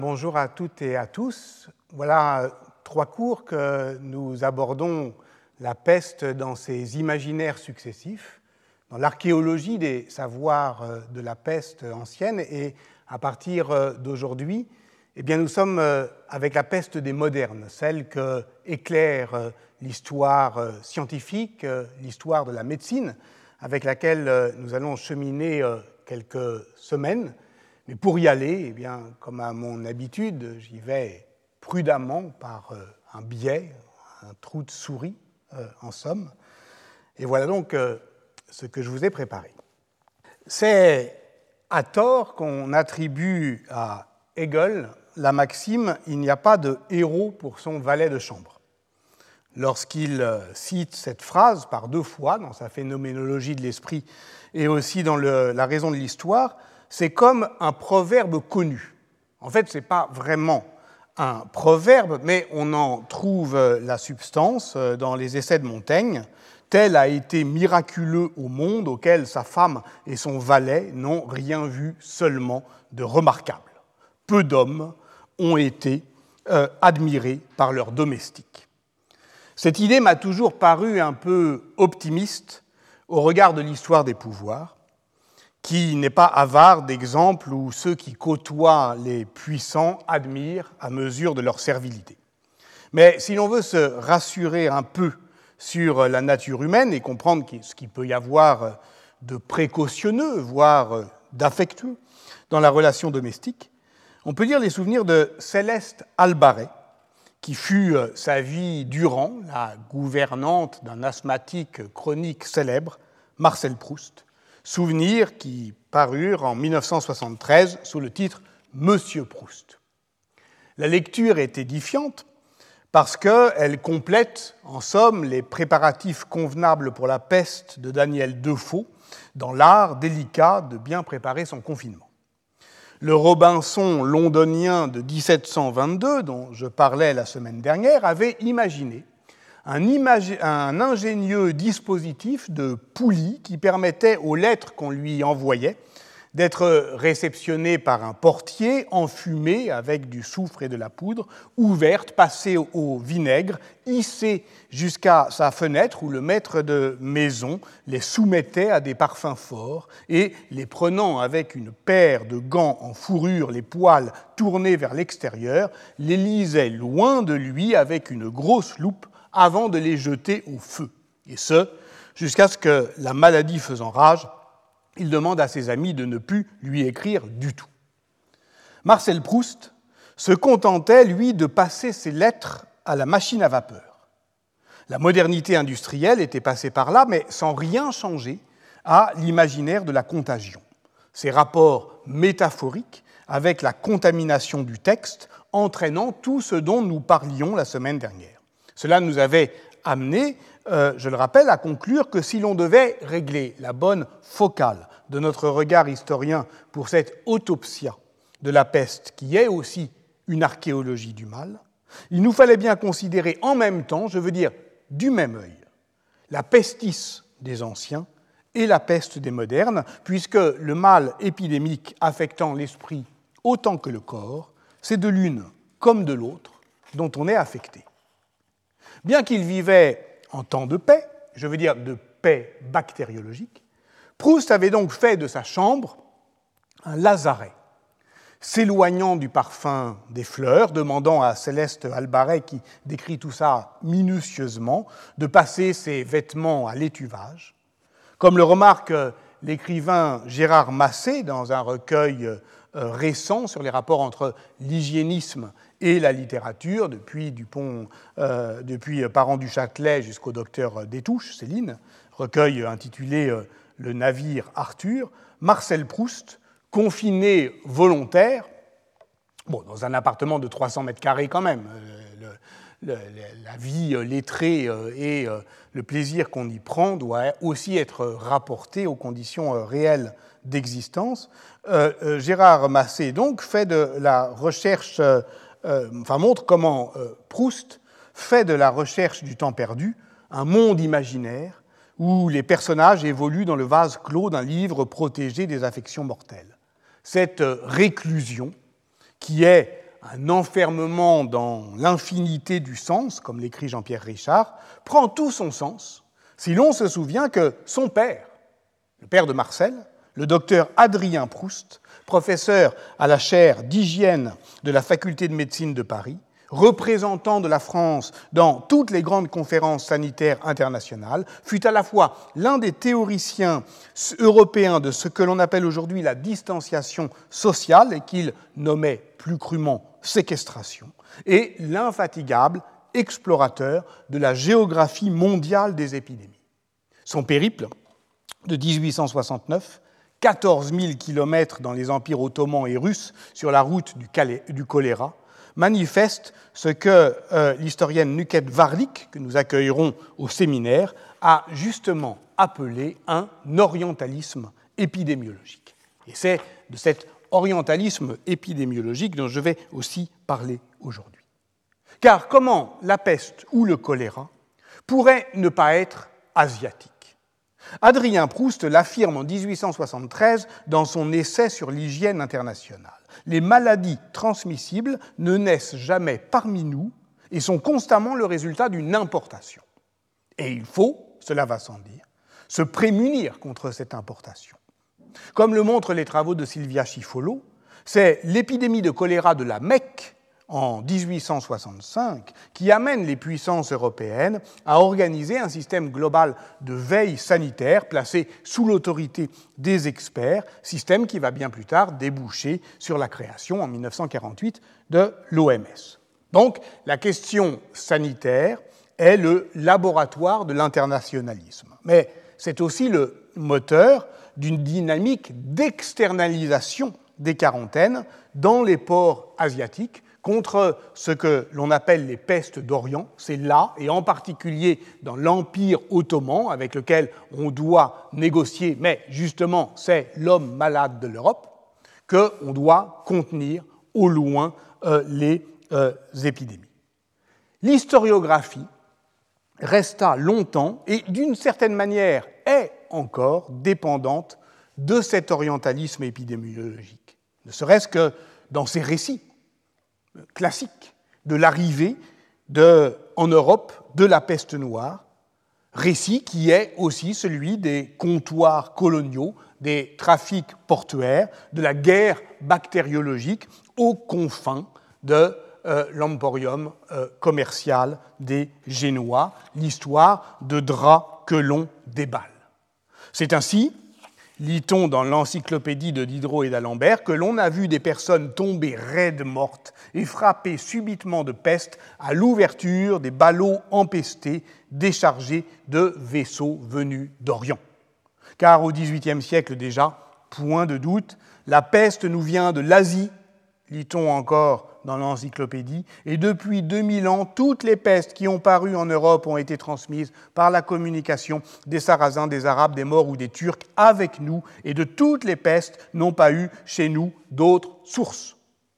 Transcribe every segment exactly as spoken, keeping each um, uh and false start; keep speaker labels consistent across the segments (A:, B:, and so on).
A: Bonjour à toutes et à tous. Voilà trois cours que nous abordons la peste dans ses imaginaires successifs, dans l'archéologie des savoirs de la peste ancienne, et à partir d'aujourd'hui, eh bien, nous sommes avec la peste des modernes, celle que éclaire l'histoire scientifique, l'histoire de la médecine, avec laquelle nous allons cheminer quelques semaines. Mais pour y aller, eh bien, comme à mon habitude, j'y vais prudemment par un biais, un trou de souris, euh, en somme. Et voilà donc euh, ce que je vous ai préparé. C'est à tort qu'on attribue à Hegel la maxime « il n'y a pas de héros pour son valet de chambre ». Lorsqu'il cite cette phrase par deux fois dans sa phénoménologie de l'esprit et aussi dans le, la raison de l'histoire, c'est comme un proverbe connu. En fait, ce n'est pas vraiment un proverbe, mais on en trouve la substance dans les essais de Montaigne. Tel a été miraculeux au monde auquel sa femme et son valet n'ont rien vu seulement de remarquable. Peu d'hommes ont été euh, admirés par leurs domestiques. Cette idée m'a toujours paru un peu optimiste au regard de l'histoire des pouvoirs, qui n'est pas avare d'exemples où ceux qui côtoient les puissants admirent à mesure de leur servilité. Mais si l'on veut se rassurer un peu sur la nature humaine et comprendre ce qu'il peut y avoir de précautionneux, voire d'affectueux, dans la relation domestique, on peut lire les souvenirs de Céleste Albaret, qui fut sa vie durant la gouvernante d'un asthmatique chronique célèbre, Marcel Proust, souvenirs qui parurent en mille neuf cent soixante-treize sous le titre « Monsieur Proust ». La lecture est édifiante parce qu'elle complète, en somme, les préparatifs convenables pour la peste de Daniel Defoe dans l'art délicat de bien préparer son confinement. Le Robinson londonien de dix-sept cent vingt-deux, dont je parlais la semaine dernière, avait imaginé Un, imagi- un ingénieux dispositif de poulie qui permettait aux lettres qu'on lui envoyait d'être réceptionnées par un portier enfumé avec du soufre et de la poudre, ouvertes, passées au vinaigre, hissées jusqu'à sa fenêtre où le maître de maison les soumettait à des parfums forts et, les prenant avec une paire de gants en fourrure, les poils tournés vers l'extérieur, les lisait loin de lui avec une grosse loupe avant de les jeter au feu, et ce, jusqu'à ce que, la maladie faisant rage, il demande à ses amis de ne plus lui écrire du tout. Marcel Proust se contentait, lui, de passer ses lettres à la machine à vapeur. La modernité industrielle était passée par là, mais sans rien changer à l'imaginaire de la contagion. Ces rapports métaphoriques avec la contamination du texte entraînant tout ce dont nous parlions la semaine dernière. Cela nous avait amené, euh, je le rappelle, à conclure que si l'on devait régler la bonne focale de notre regard historien pour cette autopsia de la peste, qui est aussi une archéologie du mal, il nous fallait bien considérer en même temps, je veux dire du même œil, la pestis des anciens et la peste des modernes, puisque le mal épidémique affectant l'esprit autant que le corps, c'est de l'une comme de l'autre dont on est affecté. Bien qu'il vivait en temps de paix, je veux dire de paix bactériologique, Proust avait donc fait de sa chambre un lazaret, s'éloignant du parfum des fleurs, demandant à Céleste Albaret, qui décrit tout ça minutieusement, de passer ses vêtements à l'étuvage. Comme le remarque l'écrivain Gérard Massé dans un recueil récent sur les rapports entre l'hygiénisme et la littérature, depuis, Dupont, euh, depuis Parent du Châtelet jusqu'au docteur Détouche, Céline, recueil intitulé euh, « Le navire Arthur », Marcel Proust, confiné volontaire, bon, dans un appartement de trois cents mètres carrés quand même, euh, le, le, la vie lettrée euh, et euh, le plaisir qu'on y prend doit aussi être rapporté aux conditions euh, réelles d'existence. Euh, euh, Gérard Massé, donc, fait de la recherche... Euh, Euh, enfin, montre comment euh, Proust fait de la recherche du temps perdu un monde imaginaire où les personnages évoluent dans le vase clos d'un livre protégé des affections mortelles. Cette réclusion, qui est un enfermement dans l'infinité du sens, comme l'écrit Jean-Pierre Richard, prend tout son sens si l'on se souvient que son père, le père de Marcel, le docteur Adrien Proust, professeur à la chaire d'hygiène de la faculté de médecine de Paris, représentant de la France dans toutes les grandes conférences sanitaires internationales, fut à la fois l'un des théoriciens européens de ce que l'on appelle aujourd'hui la distanciation sociale et qu'il nommait plus crûment séquestration, et l'infatigable explorateur de la géographie mondiale des épidémies. Son périple de dix-huit cent soixante-neuf, quatorze mille kilomètres dans les empires ottomans et russes sur la route du, Calais, du choléra, manifeste ce que euh, l'historienne Nuket Varlik, que nous accueillerons au séminaire, a justement appelé un orientalisme épidémiologique. Et c'est de cet orientalisme épidémiologique dont je vais aussi parler aujourd'hui. Car comment la peste ou le choléra pourrait ne pas être asiatique ? Adrien Proust l'affirme en dix-huit cent soixante-treize dans son essai sur l'hygiène internationale. Les maladies transmissibles ne naissent jamais parmi nous et sont constamment le résultat d'une importation. Et il faut, cela va sans dire, se prémunir contre cette importation. Comme le montrent les travaux de Silvia Schifolo, c'est l'épidémie de choléra de la Mecque en dix-huit cent soixante-cinq qui amène les puissances européennes à organiser un système global de veille sanitaire placé sous l'autorité des experts, système qui va bien plus tard déboucher sur la création en mille neuf cent quarante-huit de l'O M S. Donc la question sanitaire est le laboratoire de l'internationalisme, mais c'est aussi le moteur d'une dynamique d'externalisation des quarantaines dans les ports asiatiques contre ce que l'on appelle les pestes d'Orient. C'est là, et en particulier dans l'Empire ottoman, avec lequel on doit négocier, mais justement c'est l'homme malade de l'Europe, qu'on doit contenir au loin euh, les euh, épidémies. L'historiographie resta longtemps, et d'une certaine manière est encore dépendante de cet orientalisme épidémiologique, ne serait-ce que dans ses récits classique de l'arrivée de, en Europe de la peste noire, récit qui est aussi celui des comptoirs coloniaux, des trafics portuaires, de la guerre bactériologique aux confins de euh, l'emporium euh, commercial des Génois, l'histoire de draps que l'on déballe. C'est ainsi, lit-on dans l'encyclopédie de Diderot et d'Alembert, que l'on a vu des personnes tomber raides mortes et frappées subitement de peste à l'ouverture des ballots empestés déchargés de vaisseaux venus d'Orient. Car au dix-huitième siècle déjà, point de doute, la peste nous vient de l'Asie, lit-on encore dans l'encyclopédie, et depuis deux mille ans, toutes les pestes qui ont paru en Europe ont été transmises par la communication des Sarrasins, des Arabes, des Maures ou des Turcs avec nous, et de toutes les pestes n'ont pas eu chez nous d'autres sources.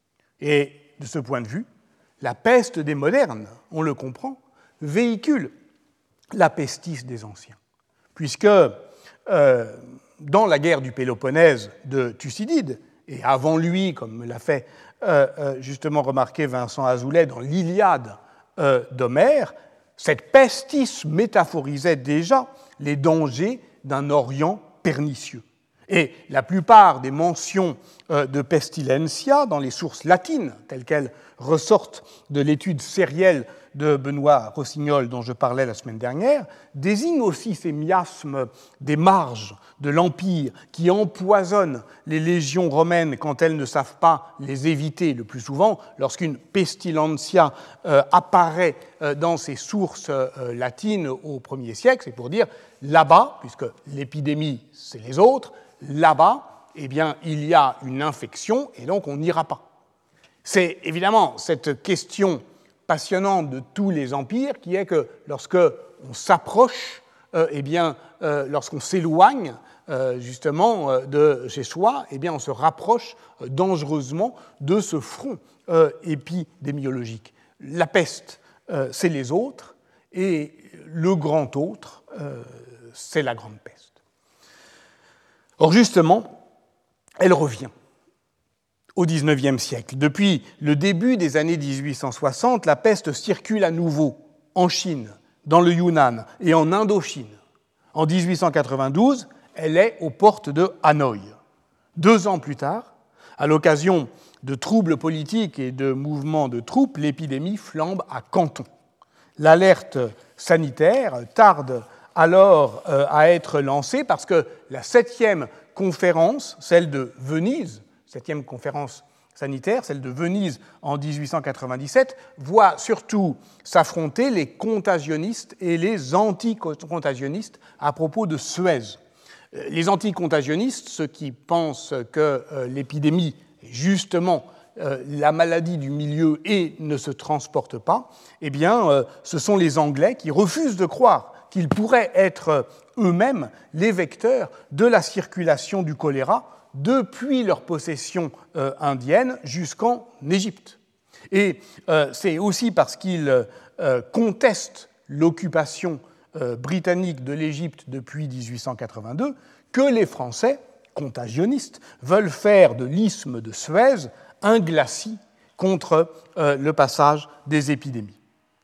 A: Et de ce point de vue, la peste des modernes, on le comprend, véhicule la pestis des anciens, puisque euh, dans la guerre du Péloponnèse de Thucydide, et avant lui, comme me l'a fait euh, euh, justement remarquer Vincent Azoulay dans l'Iliade euh, d'Homère, cette pestis métaphorisait déjà les dangers d'un Orient pernicieux. Et la plupart des mentions euh, de pestilentia dans les sources latines, telles qu'elles ressortent de l'étude sérielle de Benoît Rossignol dont je parlais la semaine dernière, désignent aussi ces miasmes des marges de l'Empire qui empoisonnent les légions romaines quand elles ne savent pas les éviter le plus souvent. Lorsqu'une pestilentia euh, apparaît euh, dans ces sources euh, latines au premier siècle, c'est pour dire là-bas, puisque l'épidémie c'est les autres, là-bas, eh bien, il y a une infection et donc on n'ira pas. C'est évidemment cette question passionnante de tous les empires qui est que lorsque on s'approche, euh, eh bien, euh, lorsqu'on s'éloigne euh, justement euh, de chez soi, eh bien, on se rapproche euh, dangereusement de ce front euh, épidémiologique. La peste, euh, c'est les autres, et le grand autre, euh, c'est la grande peste. Or, justement, elle revient au dix-neuvième siècle. Depuis le début des années dix-huit cent soixante, la peste circule à nouveau en Chine, dans le Yunnan et en Indochine. En dix-huit cent quatre-vingt-douze, elle est aux portes de Hanoï. Deux ans plus tard, à l'occasion de troubles politiques et de mouvements de troupes, l'épidémie flambe à Canton. L'alerte sanitaire tarde alors euh, à être lancée parce que la septième conférence, celle de Venise, septième conférence sanitaire, celle de Venise en dix-huit cent quatre-vingt-dix-sept, voit surtout s'affronter les contagionnistes et les anti-contagionnistes à propos de Suez. Les anti-contagionnistes, ceux qui pensent que euh, l'épidémie est justement euh, la maladie du milieu et ne se transporte pas, eh bien, euh, ce sont les Anglais qui refusent de croire qu'ils pourraient être eux-mêmes les vecteurs de la circulation du choléra depuis leur possession euh, indienne jusqu'en Égypte. Et euh, c'est aussi parce qu'ils euh, contestent l'occupation euh, britannique de l'Égypte depuis dix-huit cent quatre-vingt-deux que les Français, contagionnistes, veulent faire de l'isthme de Suez un glacis contre euh, le passage des épidémies.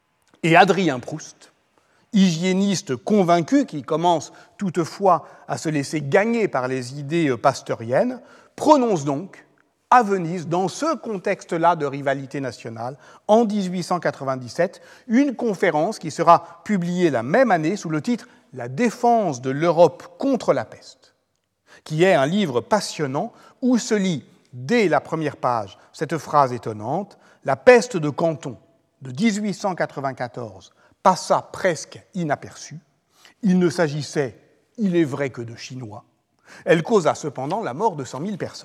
A: Et Adrien Proust, hygiéniste convaincu qui commence toutefois à se laisser gagner par les idées pasteuriennes, prononce donc à Venise, dans ce contexte-là de rivalité nationale, en dix-huit cent quatre-vingt-dix-sept, une conférence qui sera publiée la même année sous le titre « La défense de l'Europe contre la peste », qui est un livre passionnant où se lit, dès la première page, cette phrase étonnante « La peste de Canton de dix-huit cent quatre-vingt-quatorze passa presque inaperçue. Il ne s'agissait, il est vrai, que de Chinois. Elle causa cependant la mort de cent mille personnes. »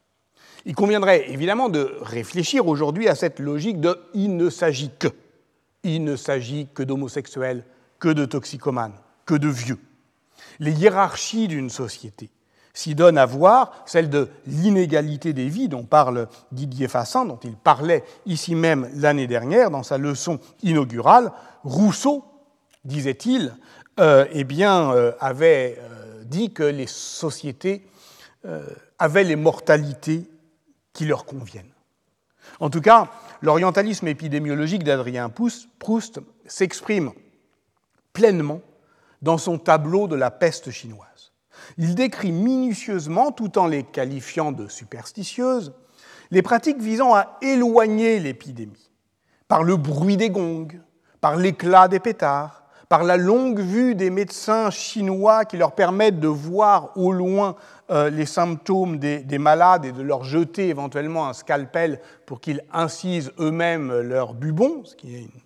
A: Il conviendrait évidemment de réfléchir aujourd'hui à cette logique de « il ne s'agit que ». Il ne s'agit que d'homosexuels, que de toxicomanes, que de vieux. Les hiérarchies d'une société s'y donnent à voir, celle de l'inégalité des vies dont parle Didier Fassin, dont il parlait ici même l'année dernière dans sa leçon inaugurale. Rousseau, disait-il, euh, eh bien, euh, avait euh, dit que les sociétés euh, avaient les mortalités qui leur conviennent. En tout cas, l'orientalisme épidémiologique d'Adrien Proust s'exprime pleinement dans son tableau de la peste chinoise. Il décrit minutieusement, tout en les qualifiant de superstitieuses, les pratiques visant à éloigner l'épidémie, par le bruit des gongs, par l'éclat des pétards, par la longue vue des médecins chinois qui leur permettent de voir au loin euh, les symptômes des, des malades et de leur jeter éventuellement un scalpel pour qu'ils incisent eux-mêmes leur bubon, ce qui est une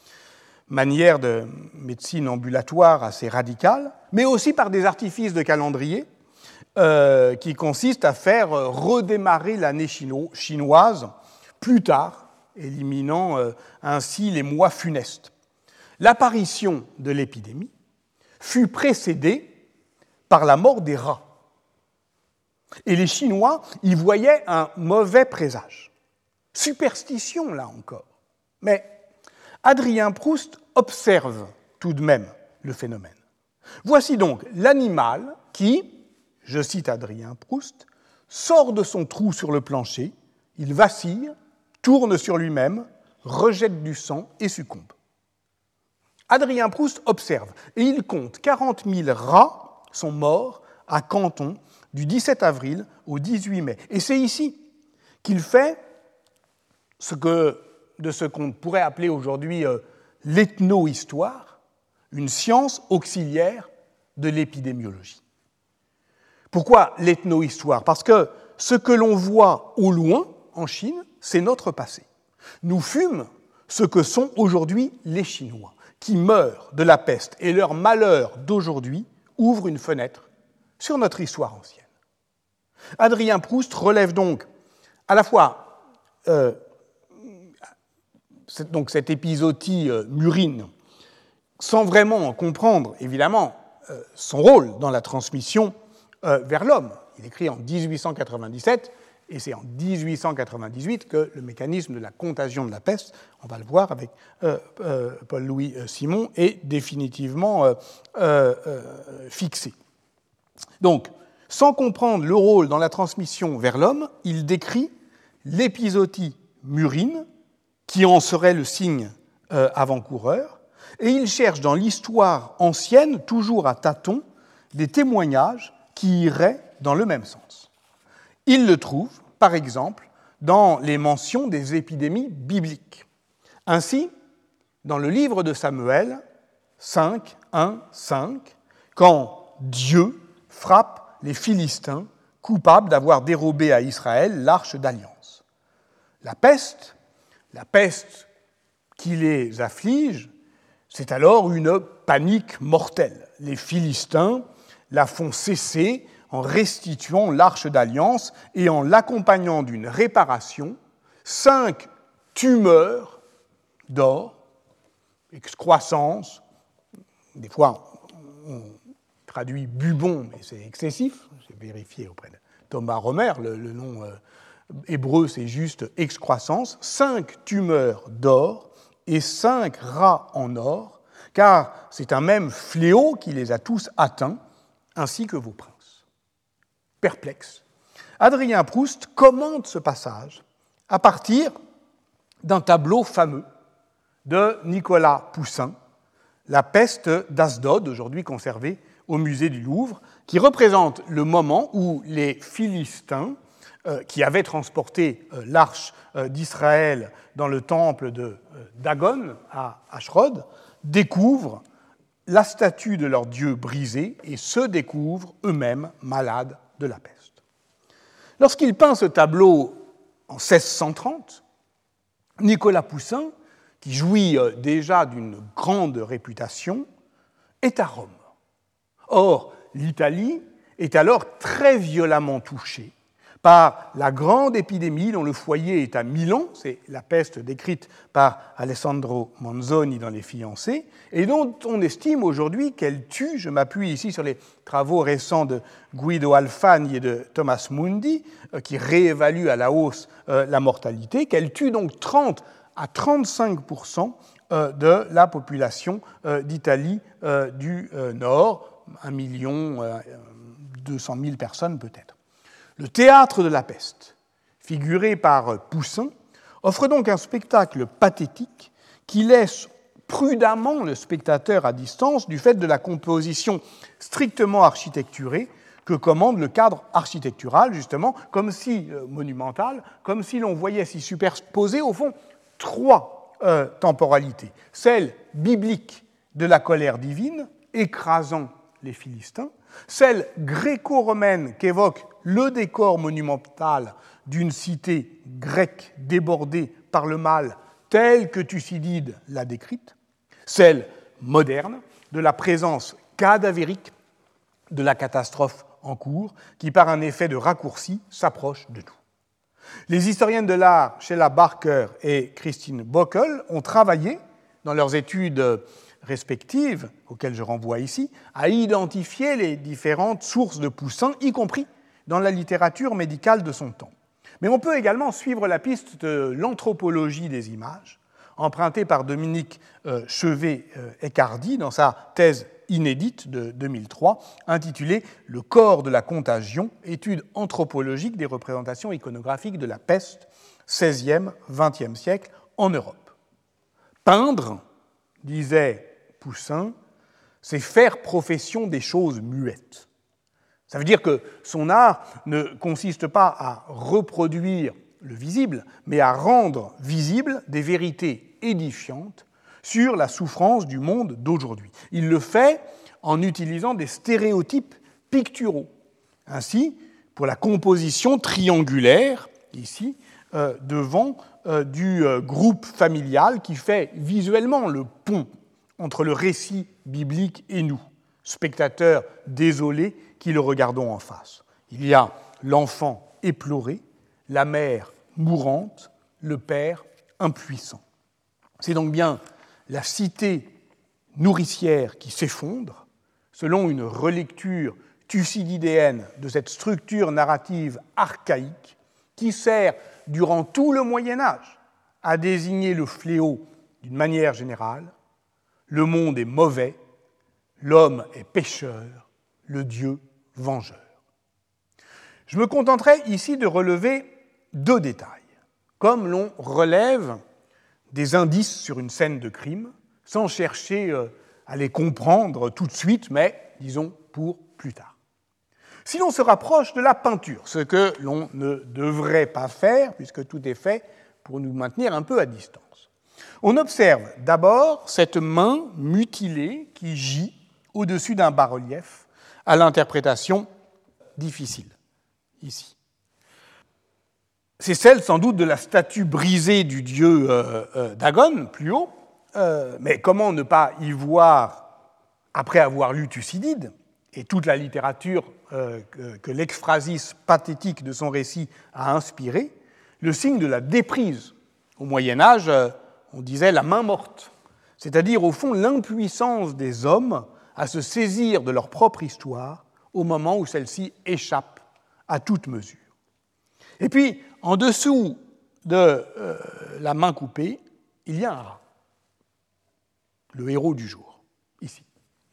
A: manière de médecine ambulatoire assez radicale, mais aussi par des artifices de calendrier euh, qui consistent à faire redémarrer l'année chino- chinoise plus tard, éliminant euh, ainsi les mois funestes. L'apparition de l'épidémie fut précédée par la mort des rats. Et les Chinois y voyaient un mauvais présage. Superstition, là encore. Mais Adrien Proust observe tout de même le phénomène. Voici donc l'animal qui, je cite Adrien Proust, sort de son trou sur le plancher, il vacille, tourne sur lui-même, rejette du sang et succombe. Adrien Proust observe, et il compte quarante mille rats sont morts à Canton du dix-sept avril au dix-huit mai. Et c'est ici qu'il fait ce que, de ce qu'on pourrait appeler aujourd'hui euh, l'ethno-histoire, une science auxiliaire de l'épidémiologie. Pourquoi l'ethno-histoire ? Parce que ce que l'on voit au loin, en Chine, c'est notre passé. Nous fûmes ce que sont aujourd'hui les Chinois, qui meurent de la peste, et leur malheur d'aujourd'hui ouvre une fenêtre sur notre histoire ancienne. Adrien Proust relève donc à la fois euh, cette, donc cette épisodie euh, murine, sans vraiment en comprendre, évidemment, euh, son rôle dans la transmission euh, vers l'homme. Il écrit en dix-huit cent quatre-vingt-dix-sept, et c'est en dix-huit cent quatre-vingt-dix-huit que le mécanisme de la contagion de la peste, on va le voir avec euh, euh, Paul-Louis Simon, est définitivement euh, euh, euh, fixé. Donc, sans comprendre le rôle dans la transmission vers l'homme, il décrit l'épisodie murine, qui en serait le signe euh, avant-coureur, et il cherche dans l'histoire ancienne, toujours à tâtons, des témoignages qui iraient dans le même sens. Il le trouve, par exemple, dans les mentions des épidémies bibliques. Ainsi, dans le livre de Samuel, cinq, un, cinq, quand Dieu frappe les Philistins coupables d'avoir dérobé à Israël l'arche d'alliance. La peste, la peste qui les afflige, c'est alors une panique mortelle. Les Philistins la font cesser en restituant l'arche d'alliance et en l'accompagnant d'une réparation, cinq tumeurs d'or, excroissance, des fois on traduit bubon, mais c'est excessif, j'ai vérifié auprès de Thomas Romer, le, le nom euh, hébreu c'est juste excroissance, cinq tumeurs d'or et cinq rats en or, car c'est un même fléau qui les a tous atteints, ainsi que vos princes. Perplexe, Adrien Proust commente ce passage à partir d'un tableau fameux de Nicolas Poussin, La peste d'Asdod, aujourd'hui conservée au musée du Louvre, qui représente le moment où les Philistins, euh, qui avaient transporté euh, l'arche euh, d'Israël dans le temple de euh, Dagon à Ashdod, découvrent la statue de leur dieu brisée et se découvrent eux-mêmes malades de la peste. Lorsqu'il peint ce tableau en seize cent trente, Nicolas Poussin, qui jouit déjà d'une grande réputation, est à Rome. Or, l'Italie est alors très violemment touchée par la grande épidémie dont le foyer est à Milan, c'est la peste décrite par Alessandro Manzoni dans Les Fiancés, et dont on estime aujourd'hui qu'elle tue, je m'appuie ici sur les travaux récents de Guido Alfani et de Thomas Mundi, qui réévaluent à la hausse la mortalité, qu'elle tue donc trente à trente-cinq pour cent de la population d'Italie du Nord, un million deux cent mille personnes peut-être. Le théâtre de la peste, figuré par Poussin, offre donc un spectacle pathétique qui laisse prudemment le spectateur à distance du fait de la composition strictement architecturée que commande le cadre architectural, justement, comme si, euh, monumental, comme si l'on voyait s'y superposer, au fond, trois euh, temporalités. Celle biblique de la colère divine, écrasant les Philistins, celle gréco-romaine qu'évoque le décor monumental d'une cité grecque débordée par le mal, telle que Thucydide l'a décrite, celle moderne de la présence cadavérique de la catastrophe en cours, qui par un effet de raccourci s'approche de nous. Les historiennes de l'art, Sheila Barker et Christine Bockel, ont travaillé, dans leurs études respectives, auxquelles je renvoie ici, à identifier les différentes sources de Poussin, y compris dans la littérature médicale de son temps. Mais on peut également suivre la piste de l'anthropologie des images, empruntée par Dominique euh, Chevet-Ecardi dans sa thèse inédite de deux mille trois, intitulée « Le corps de la contagion, étude anthropologique des représentations iconographiques de la peste, seizième vingtième siècle en Europe ». Peindre, disait Poussin, c'est faire profession des choses muettes. Ça veut dire que son art ne consiste pas à reproduire le visible, mais à rendre visibles des vérités édifiantes sur la souffrance du monde d'aujourd'hui. Il le fait en utilisant des stéréotypes picturaux. Ainsi, pour la composition triangulaire, ici, euh, devant euh, du euh, groupe familial qui fait visuellement le pont entre le récit biblique et nous, spectateurs désolés qui le regardons en face. Il y a l'enfant éploré, la mère mourante, le père impuissant. C'est donc bien la cité nourricière qui s'effondre, selon une relecture thucydidéenne de cette structure narrative archaïque qui sert durant tout le Moyen-Âge à désigner le fléau d'une manière générale. Le monde est mauvais, l'homme est pécheur, le Dieu vengeur. Je me contenterai ici de relever deux détails. comme l'on relève des indices sur une scène de crime, sans chercher à les comprendre tout de suite, mais, disons, pour plus tard. Si l'on se rapproche de la peinture, ce que l'on ne devrait pas faire, puisque tout est fait pour nous maintenir un peu à distance, on observe d'abord cette main mutilée qui gît au-dessus d'un bas-relief à l'interprétation difficile, ici. C'est celle sans doute de la statue brisée du dieu euh, euh, Dagon, plus haut, euh, mais comment ne pas y voir, après avoir lu Thucydide, et toute la littérature euh, que, que l'exphrasis pathétique de son récit a inspiré, le signe de la déprise. Au Moyen-Âge, euh, on disait la main morte, c'est-à-dire au fond l'impuissance des hommes à se saisir de leur propre histoire au moment où celle-ci échappe à toute mesure. Et puis, en dessous de euh, la main coupée, il y a un rat, le héros du jour, ici.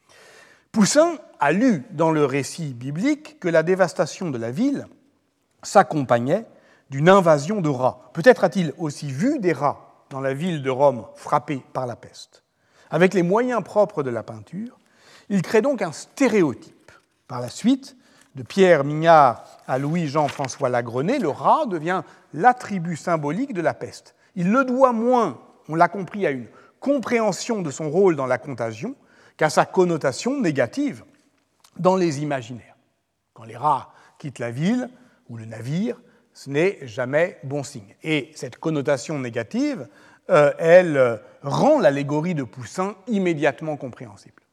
A: Poussin a lu dans le récit biblique que la dévastation de la ville s'accompagnait d'une invasion de rats. Peut-être a-t-il aussi vu des rats dans la ville de Rome frappée par la peste. Avec les moyens propres de la peinture, il crée donc un stéréotype. Par la suite, de Pierre Mignard à Louis-Jean-François Lagrenet, le rat devient l'attribut symbolique de la peste. Il le doit moins, on l'a compris, à une compréhension de son rôle dans la contagion qu'à sa connotation négative dans les imaginaires. Quand les rats quittent la ville ou le navire, ce n'est jamais bon signe. Et cette connotation négative, euh, elle euh, rend l'allégorie de Poussin immédiatement compréhensible.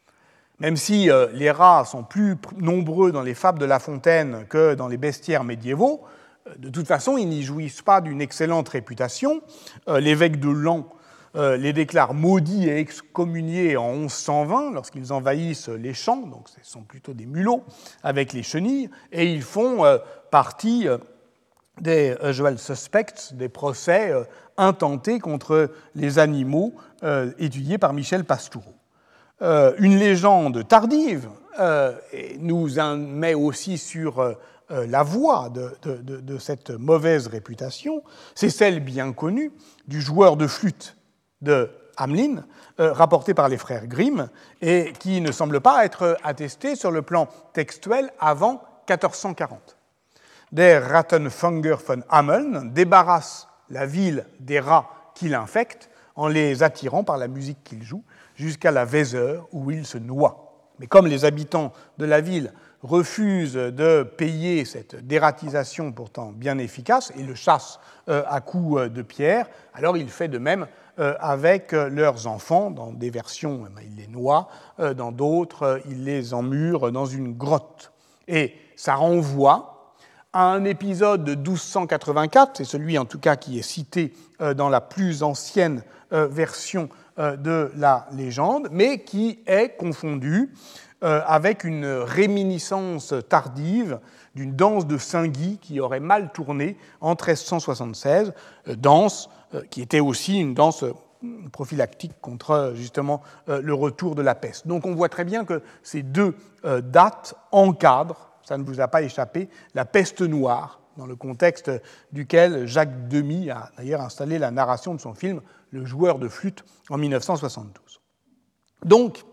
A: Même si euh, les rats sont plus nombreux dans les fables de La Fontaine que dans les bestiaires médiévaux, euh, de toute façon, ils n'y jouissent pas d'une excellente réputation. Euh, l'évêque de Laon euh, les déclare maudits et excommuniés en onze cent vingt lorsqu'ils envahissent les champs, donc ce sont plutôt des mulots avec les chenilles, et ils font euh, partie euh, des usual suspects, des procès euh, intentés contre les animaux euh, étudiés par Michel Pastoureau. Euh, une légende tardive euh, nous met aussi sur euh, la voie de, de, de, de cette mauvaise réputation, c'est celle bien connue du joueur de flûte de Hamelin, euh, rapporté par les frères Grimm, et qui ne semble pas être attesté sur le plan textuel avant quatorze cent quarante. Der Rattenfänger von Hameln débarrasse la ville des rats qui l'infectent en les attirant par la musique qu'il joue jusqu'à la Weser où il se noie. Mais comme les habitants de la ville refusent de payer cette dératisation pourtant bien efficace et le chassent euh, à coups de pierre, alors il fait de même euh, avec leurs enfants. Dans des versions, eh bien, il les noie, euh, dans d'autres, euh, il les emmure dans une grotte. Et ça renvoie à un épisode de douze cent quatre-vingt-quatre, c'est celui en tout cas qui est cité euh, dans la plus ancienne euh, version euh, de la légende, mais qui est confondu euh, avec une réminiscence tardive d'une danse de Saint-Guy qui aurait mal tourné en treize cent soixante-seize, euh, danse euh, qui était aussi une danse prophylactique contre justement euh, le retour de la peste. Donc on voit très bien que ces deux euh, dates encadrent, ça ne vous a pas échappé, la peste noire, dans le contexte duquel Jacques Demy a d'ailleurs installé la narration de son film « Le joueur de flûte » en mille neuf cent soixante-douze. Donc,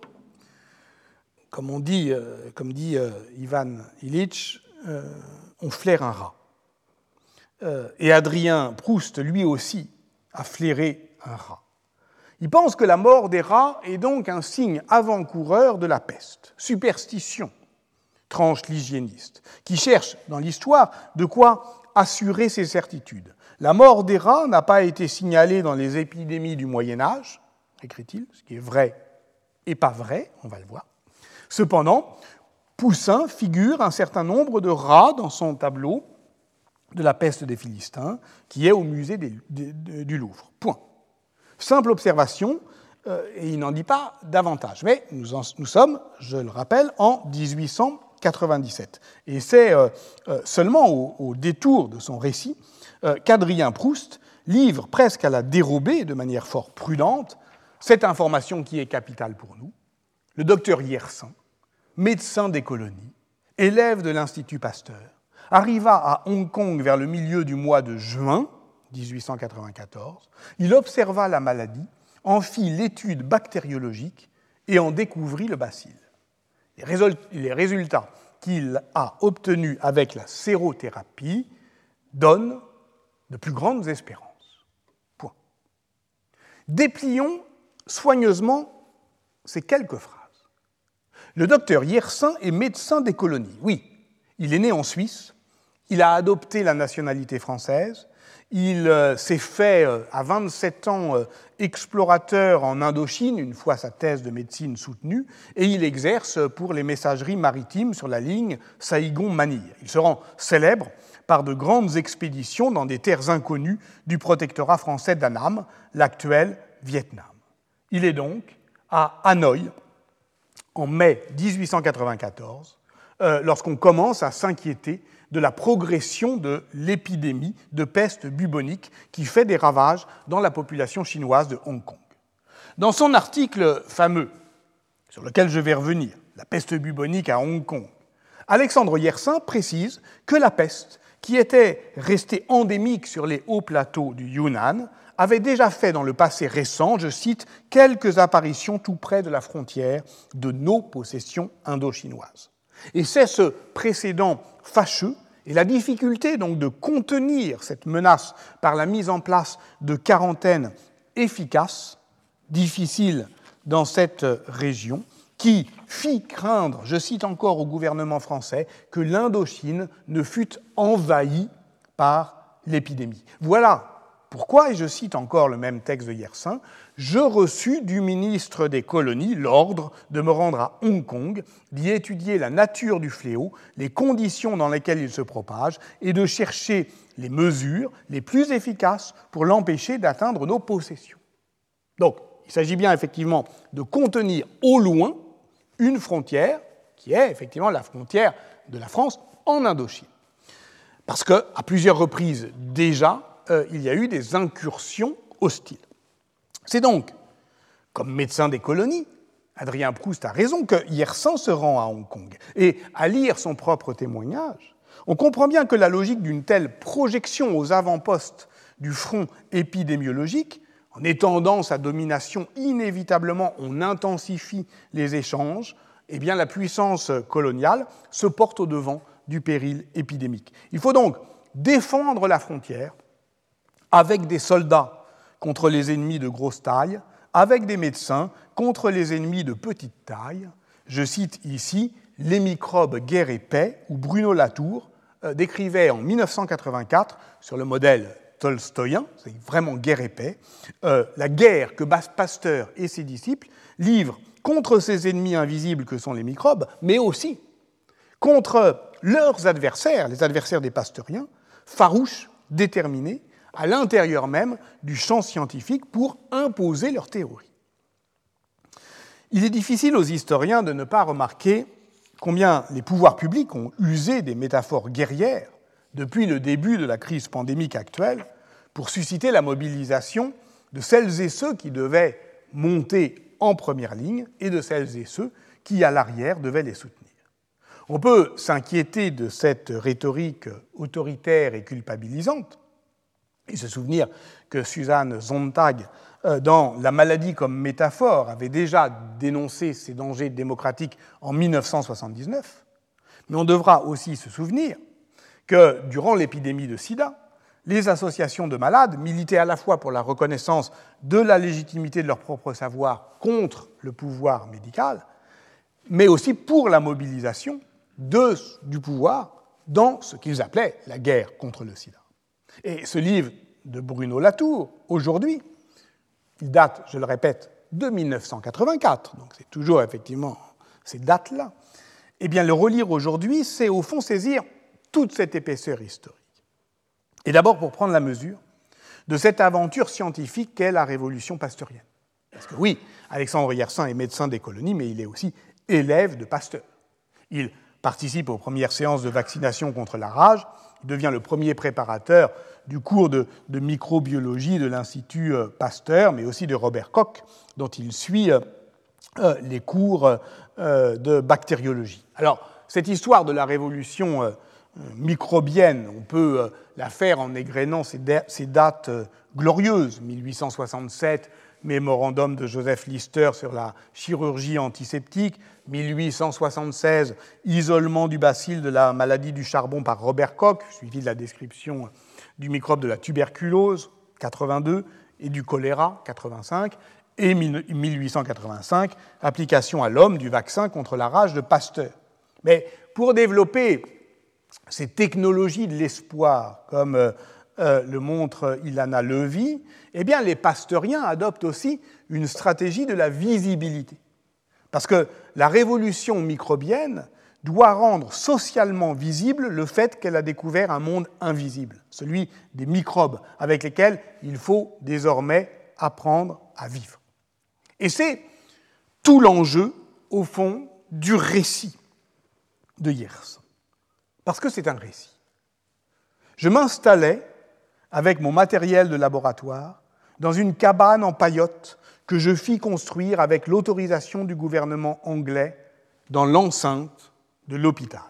A: comme, on dit, euh, comme dit euh, Ivan Illich, euh, on flaire un rat. Euh, et Adrien Proust, lui aussi, a flairé un rat. Il pense que la mort des rats est donc un signe avant-coureur de la peste. Superstition, tranche l'hygiéniste, qui cherche dans l'histoire de quoi assurer ses certitudes. La mort des rats n'a pas été signalée dans les épidémies du Moyen-Âge, écrit-il, ce qui est vrai et pas vrai, on va le voir. Cependant, Poussin figure un certain nombre de rats dans son tableau de la peste des Philistins, qui est au musée des, des, de, du Louvre. Point. Simple observation, euh, et il n'en dit pas davantage. Mais nous, en, nous sommes, je le rappelle, en dix-huit cent quatre-vingt-dix-sept. Et c'est euh, euh, seulement au, au détour de son récit euh, qu'Adrien Proust livre presque à la dérobée, de manière fort prudente, cette information qui est capitale pour nous. Le docteur Yersin, médecin des colonies, élève de l'Institut Pasteur, arriva à Hong Kong vers le milieu du mois de juin dix-huit cent quatre-vingt-quatorze, il observa la maladie, en fit l'étude bactériologique et en découvrit le bacille. Les résultats qu'il a obtenus avec la sérothérapie donnent de plus grandes espérances. Point. Déplions soigneusement ces quelques phrases. Le docteur Yersin est médecin des colonies. Oui, il est né en Suisse, il a adopté la nationalité française, il euh, s'est fait euh, à vingt-sept ans euh, explorateur en Indochine, une fois sa thèse de médecine soutenue, et il exerce pour les messageries maritimes sur la ligne Saïgon-Manille. Il se rend célèbre par de grandes expéditions dans des terres inconnues du protectorat français d'Annam, l'actuel Vietnam. Il est donc à Hanoï, en mai dix-huit cent quatre-vingt-quatorze, euh, lorsqu'on commence à s'inquiéter de la progression de l'épidémie de peste bubonique qui fait des ravages dans la population chinoise de Hong Kong. Dans son article fameux, sur lequel je vais revenir, La peste bubonique à Hong Kong, Alexandre Yersin précise que la peste, qui était restée endémique sur les hauts plateaux du Yunnan, avait déjà fait dans le passé récent, je cite, quelques apparitions tout près de la frontière de nos possessions indo-chinoises. Et c'est ce précédent fâcheux et la difficulté donc de contenir cette menace par la mise en place de quarantaines efficaces, difficiles dans cette région, qui fit craindre, je cite encore au gouvernement français, que l'Indochine ne fût envahie par l'épidémie. Voilà pourquoi, et je cite encore le même texte de Yersin, « Je reçus du ministre des colonies l'ordre de me rendre à Hong Kong, d'y étudier la nature du fléau, les conditions dans lesquelles il se propage, et de chercher les mesures les plus efficaces pour l'empêcher d'atteindre nos possessions. » Donc, il s'agit bien effectivement de contenir au loin une frontière qui est effectivement la frontière de la France en Indochine. Parce qu'à plusieurs reprises déjà, euh, il y a eu des incursions hostiles. C'est donc, comme médecin des colonies, Adrien Proust a raison que Yersin se rend à Hong Kong. Et à lire son propre témoignage, on comprend bien que la logique d'une telle projection aux avant-postes du front épidémiologique, en étendant sa domination, inévitablement, on intensifie les échanges, eh bien, la puissance coloniale se porte au-devant du péril épidémique. Il faut donc défendre la frontière avec des soldats contre les ennemis de grosse taille, avec des médecins contre les ennemis de petite taille. Je cite ici Les microbes, guerre et paix, où Bruno Latour euh, décrivait en mille neuf cent quatre-vingt-quatre, sur le modèle tolstoïen, c'est vraiment guerre et paix, euh, la guerre que Pasteur et ses disciples livrent contre ces ennemis invisibles que sont les microbes, mais aussi contre leurs adversaires, les adversaires des pasteuriens, farouches, déterminés, à l'intérieur même du champ scientifique pour imposer leur théorie. Il est difficile aux historiens de ne pas remarquer combien les pouvoirs publics ont usé des métaphores guerrières depuis le début de la crise pandémique actuelle pour susciter la mobilisation de celles et ceux qui devaient monter en première ligne et de celles et ceux qui, à l'arrière, devaient les soutenir. On peut s'inquiéter de cette rhétorique autoritaire et culpabilisante, et se souvenir que Suzanne Sontag, dans La maladie comme métaphore, avait déjà dénoncé ces dangers démocratiques en mille neuf cent soixante-dix-neuf. Mais on devra aussi se souvenir que, durant l'épidémie de sida, les associations de malades militaient à la fois pour la reconnaissance de la légitimité de leur propre savoir contre le pouvoir médical, mais aussi pour la mobilisation de, du pouvoir dans ce qu'ils appelaient la guerre contre le sida. Et ce livre de Bruno Latour, aujourd'hui, il date, je le répète, de mille neuf cent quatre-vingt-quatre, donc c'est toujours effectivement ces dates-là, eh bien le relire aujourd'hui, c'est au fond saisir toute cette épaisseur historique. Et d'abord pour prendre la mesure de cette aventure scientifique qu'est la révolution pasteurienne. Parce que oui, Alexandre Yersin est médecin des colonies, mais il est aussi élève de Pasteur. Il participe aux premières séances de vaccination contre la rage, il devient le premier préparateur du cours de, de microbiologie de l'Institut Pasteur, mais aussi de Robert Koch, dont il suit euh, les cours euh, de bactériologie. Alors, cette histoire de la révolution euh, microbienne. On peut euh, la faire en égrénant ces, ces dates euh, glorieuses. mille huit cent soixante-sept, mémorandum de Joseph Lister sur la chirurgie antiseptique. mille huit cent soixante-seize, isolement du bacille de la maladie du charbon par Robert Koch, suivi de la description du microbe de la tuberculose, quatre-vingt-deux, et du choléra, quatre-vingt-cinq. Et mille huit cent quatre-vingt-cinq, application à l'homme du vaccin contre la rage de Pasteur. Mais pour développer ces technologies de l'espoir, comme euh, euh, le montre Ilana Levy, eh bien, les pasteuriens adoptent aussi une stratégie de la visibilité. Parce que la révolution microbienne doit rendre socialement visible le fait qu'elle a découvert un monde invisible, celui des microbes, avec lesquels il faut désormais apprendre à vivre. Et c'est tout l'enjeu, au fond, du récit de Yersin. Parce que c'est un récit. Je m'installais avec mon matériel de laboratoire dans une cabane en paillote que je fis construire avec l'autorisation du gouvernement anglais dans l'enceinte de l'hôpital.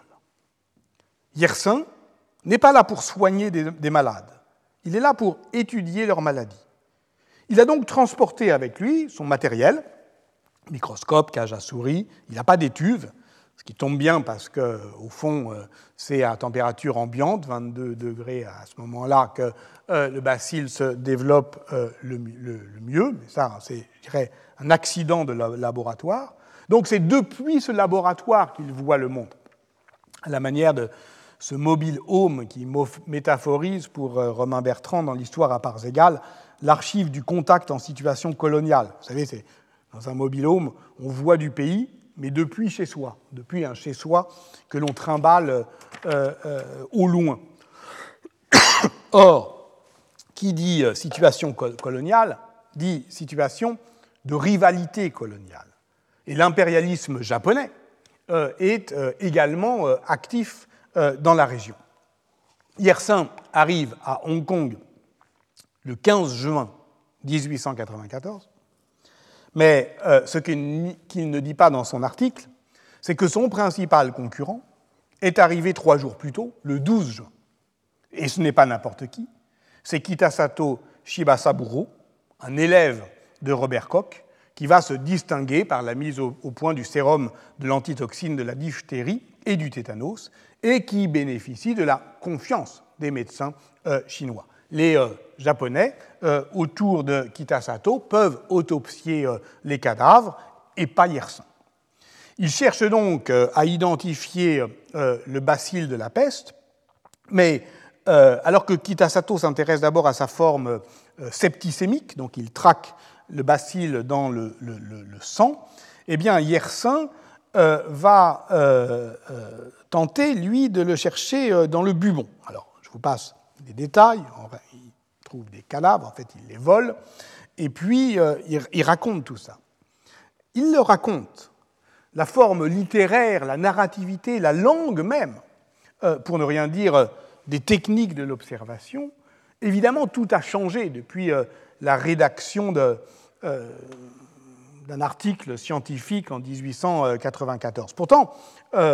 A: Yersin n'est pas là pour soigner des, des malades. Il est là pour étudier leur maladie. Il a donc transporté avec lui son matériel, microscope, cage à souris. Il n'a pas d'étuve, ce qui tombe bien parce qu'au fond, c'est à température ambiante, vingt-deux degrés à ce moment-là, que le bacille se développe le, le, le mieux. Mais ça, c'est, je dirais, un accident de laboratoire. Donc c'est depuis ce laboratoire qu'il voit le monde, à la manière de ce mobile home qui métaphorise pour Romain Bertrand dans l'Histoire à parts égales l'archive du contact en situation coloniale. Vous savez, c'est dans un mobile home, on voit du pays, mais depuis chez soi, depuis un chez soi que l'on trimballe euh, euh, au loin. Or, qui dit situation coloniale, dit situation de rivalité coloniale. Et l'impérialisme japonais euh, est euh, également euh, actif euh, dans la région. Yersin arrive à Hong Kong le quinze juin dix-huit cent quatre-vingt-quatorze, mais euh, ce qu'il, qu'il ne dit pas dans son article, c'est que son principal concurrent est arrivé trois jours plus tôt, le douze juin. Et ce n'est pas n'importe qui, c'est Kitasato Shibasaburo, un élève de Robert Koch, qui va se distinguer par la mise au, au point du sérum de l'antitoxine de la diphtérie et du tétanos, et qui bénéficie de la confiance des médecins euh, chinois. Les euh, Japonais, euh, autour de Kitasato, peuvent autopsier euh, les cadavres et pas Yersin. Ils cherchent donc euh, à identifier euh, le bacille de la peste, mais euh, alors que Kitasato s'intéresse d'abord à sa forme euh, septicémique, donc il traque le bacille dans le, le, le, le sang, eh bien Yersin euh, va euh, euh, tenter, lui, de le chercher euh, dans le bubon. Alors, je vous passe des détails, il trouve des cadavres, en fait il les vole, et puis euh, il, il raconte tout ça. Il le raconte, la forme littéraire, la narrativité, la langue même, euh, pour ne rien dire euh, des techniques de l'observation, évidemment tout a changé depuis euh, la rédaction de, euh, d'un article scientifique en dix-huit cent quatre-vingt-quatorze. Pourtant, euh,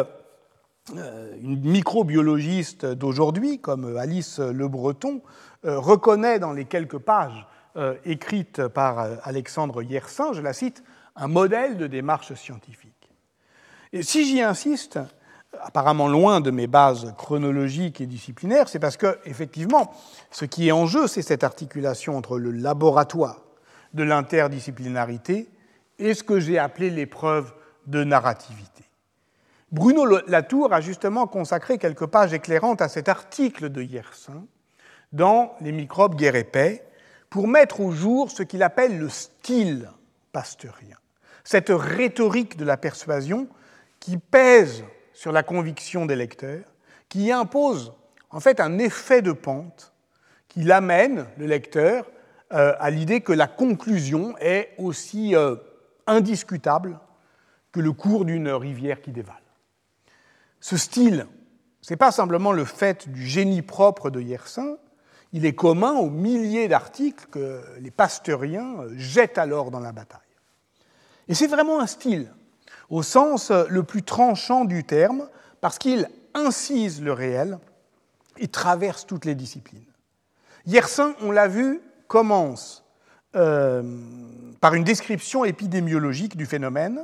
A: une microbiologiste d'aujourd'hui, comme Alice Le Breton, euh, reconnaît dans les quelques pages euh, écrites par Alexandre Yersin, je la cite, un modèle de démarche scientifique. Et si j'y insiste, apparemment loin de mes bases chronologiques et disciplinaires, c'est parce que, effectivement, ce qui est en jeu, c'est cette articulation entre le laboratoire de l'interdisciplinarité et ce que j'ai appelé l'épreuve de narrativité. Bruno Latour a justement consacré quelques pages éclairantes à cet article de Yersin dans Les microbes, guerre et paix, pour mettre au jour ce qu'il appelle le style pasteurien, cette rhétorique de la persuasion qui pèse sur la conviction des lecteurs, qui impose en fait un effet de pente qui l'amène, le lecteur, euh, à l'idée que la conclusion est aussi euh, indiscutable que le cours d'une rivière qui dévale. Ce style, ce n'est pas simplement le fait du génie propre de Yersin, il est commun aux milliers d'articles que les pasteuriens jettent alors dans la bataille. Et c'est vraiment un style, au sens le plus tranchant du terme, parce qu'il incise le réel et traverse toutes les disciplines. Yersin, on l'a vu, commence euh, par une description épidémiologique du phénomène,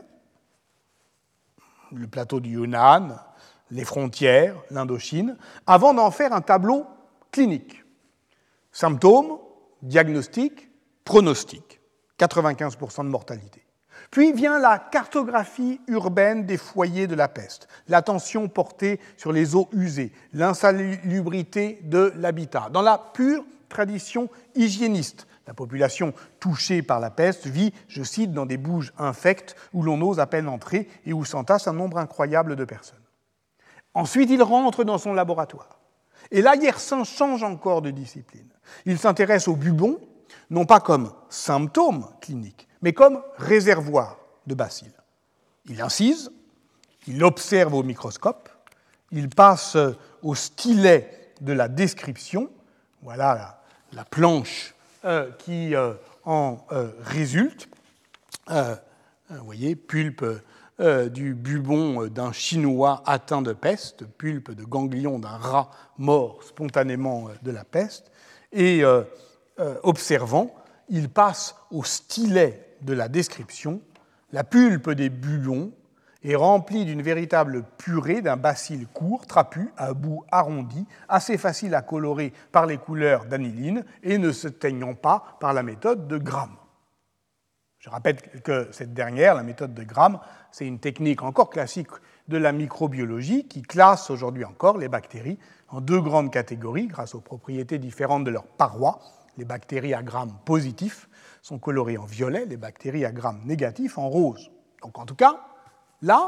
A: le plateau du Yunnan, les frontières, l'Indochine, avant d'en faire un tableau clinique. Symptômes, diagnostic, pronostic, quatre-vingt-quinze pour cent de mortalité. Puis vient la cartographie urbaine des foyers de la peste, l'attention portée sur les eaux usées, l'insalubrité de l'habitat. Dans la pure tradition hygiéniste, la population touchée par la peste vit, je cite, dans des bouges infectes où l'on ose à peine entrer et où s'entasse un nombre incroyable de personnes. Ensuite, il rentre dans son laboratoire. Et là, Yersin change encore de discipline. Il s'intéresse aux bubons, non pas comme symptômes cliniques, mais comme réservoir de bacilles. Il incise, il observe au microscope, il passe au stylet de la description, voilà la, la planche euh, qui euh, en euh, résulte. Euh, vous voyez, pulpe euh, du bubon d'un Chinois atteint de peste, pulpe de ganglion d'un rat mort spontanément de la peste, et euh, euh, observant, il passe au stylet de la description. La pulpe des bubons est remplie d'une véritable purée d'un bacille court, trapu, à bout arrondi, assez facile à colorer par les couleurs d'aniline et ne se teignant pas par la méthode de Gram. Je rappelle que cette dernière, la méthode de Gram, c'est une technique encore classique de la microbiologie qui classe aujourd'hui encore les bactéries en deux grandes catégories grâce aux propriétés différentes de leurs parois. Les bactéries à Gram positif sont colorées en violet, les bactéries à Gram négatif en rose. Donc en tout cas, là,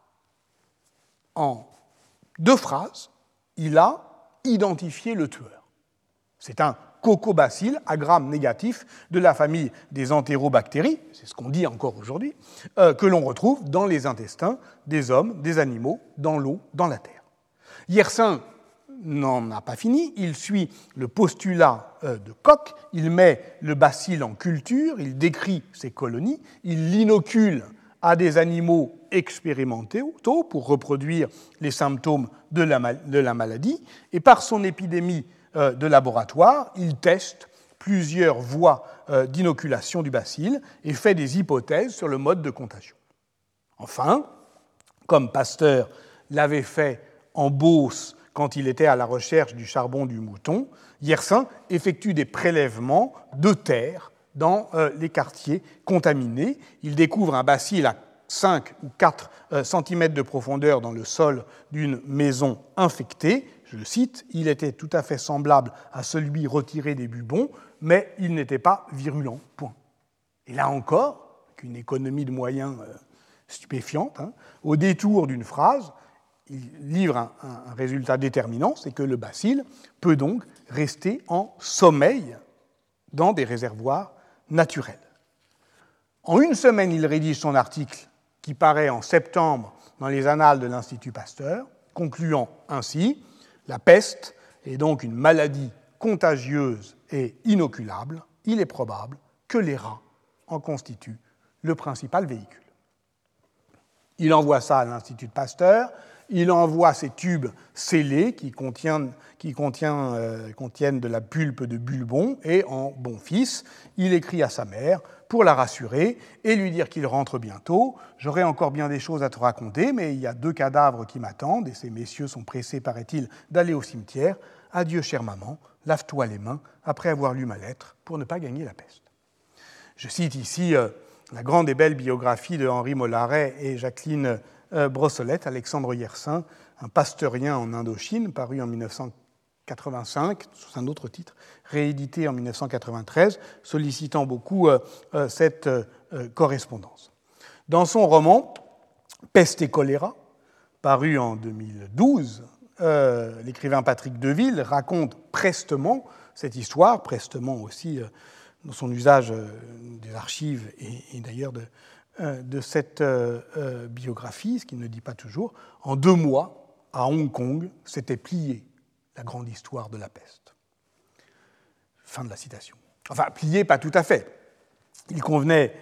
A: en deux phrases, il a identifié le tueur. C'est un cocobacille à Gram négatif de la famille des entérobactéries, c'est ce qu'on dit encore aujourd'hui, euh, que l'on retrouve dans les intestins des hommes, des animaux, dans l'eau, dans la terre. Yersin n'en a pas fini, il suit le postulat euh, de Koch, il met le bacille en culture, il décrit ses colonies, il l'inocule à des animaux expérimentaux pour reproduire les symptômes de la, mal- de la maladie, et par son épidémie euh, de laboratoire, il teste plusieurs voies euh, d'inoculation du bacille et fait des hypothèses sur le mode de contagion. Enfin, comme Pasteur l'avait fait en Beauce quand il était à la recherche du charbon du mouton, Yersin effectue des prélèvements de terre dans euh, les quartiers contaminés. Il découvre un bacille à cinq ou quatre euh, centimètres de profondeur dans le sol d'une maison infectée. Je le cite, « Il était tout à fait semblable à celui retiré des bubons, mais il n'était pas virulent. » Point. Et là encore, avec une économie de moyens euh, stupéfiante, hein, au détour d'une phrase, il livre un, un résultat déterminant, c'est que le bacille peut donc rester en sommeil dans des réservoirs naturels. En une semaine, il rédige son article qui paraît en septembre dans les Annales de l'Institut Pasteur, concluant ainsi « La peste est donc une maladie contagieuse et inoculable. Il est probable que les rats en constituent le principal véhicule. » Il envoie ça à l'Institut Pasteur. Il envoie ces tubes scellés qui contiennent, qui contient, euh, contiennent de la pulpe de bulbon et en bon fils, il écrit à sa mère pour la rassurer et lui dire qu'il rentre bientôt. « J'aurai encore bien des choses à te raconter, mais il y a deux cadavres qui m'attendent et ces messieurs sont pressés, paraît-il, d'aller au cimetière. Adieu, chère maman, lave-toi les mains après avoir lu ma lettre pour ne pas gagner la peste. » Je cite ici euh, la grande et belle biographie de Henri Mollaret et Jacqueline Euh, Brossolette, Alexandre Yersin, un pasteurien en Indochine, paru en mille neuf cent quatre-vingt-cinq, sous un autre titre, réédité en mille neuf cent quatre-vingt-treize, sollicitant beaucoup euh, euh, cette euh, correspondance. Dans son roman « Peste et choléra », paru en deux mille douze, euh, l'écrivain Patrick Deville raconte prestement cette histoire, prestement aussi euh, dans son usage euh, des archives et, et d'ailleurs de de cette euh, euh, biographie, ce qu'il ne dit pas toujours, en deux mois, à Hong Kong, s'était pliée la grande histoire de la peste. Fin de la citation. Enfin, pliée, pas tout à fait. Il convenait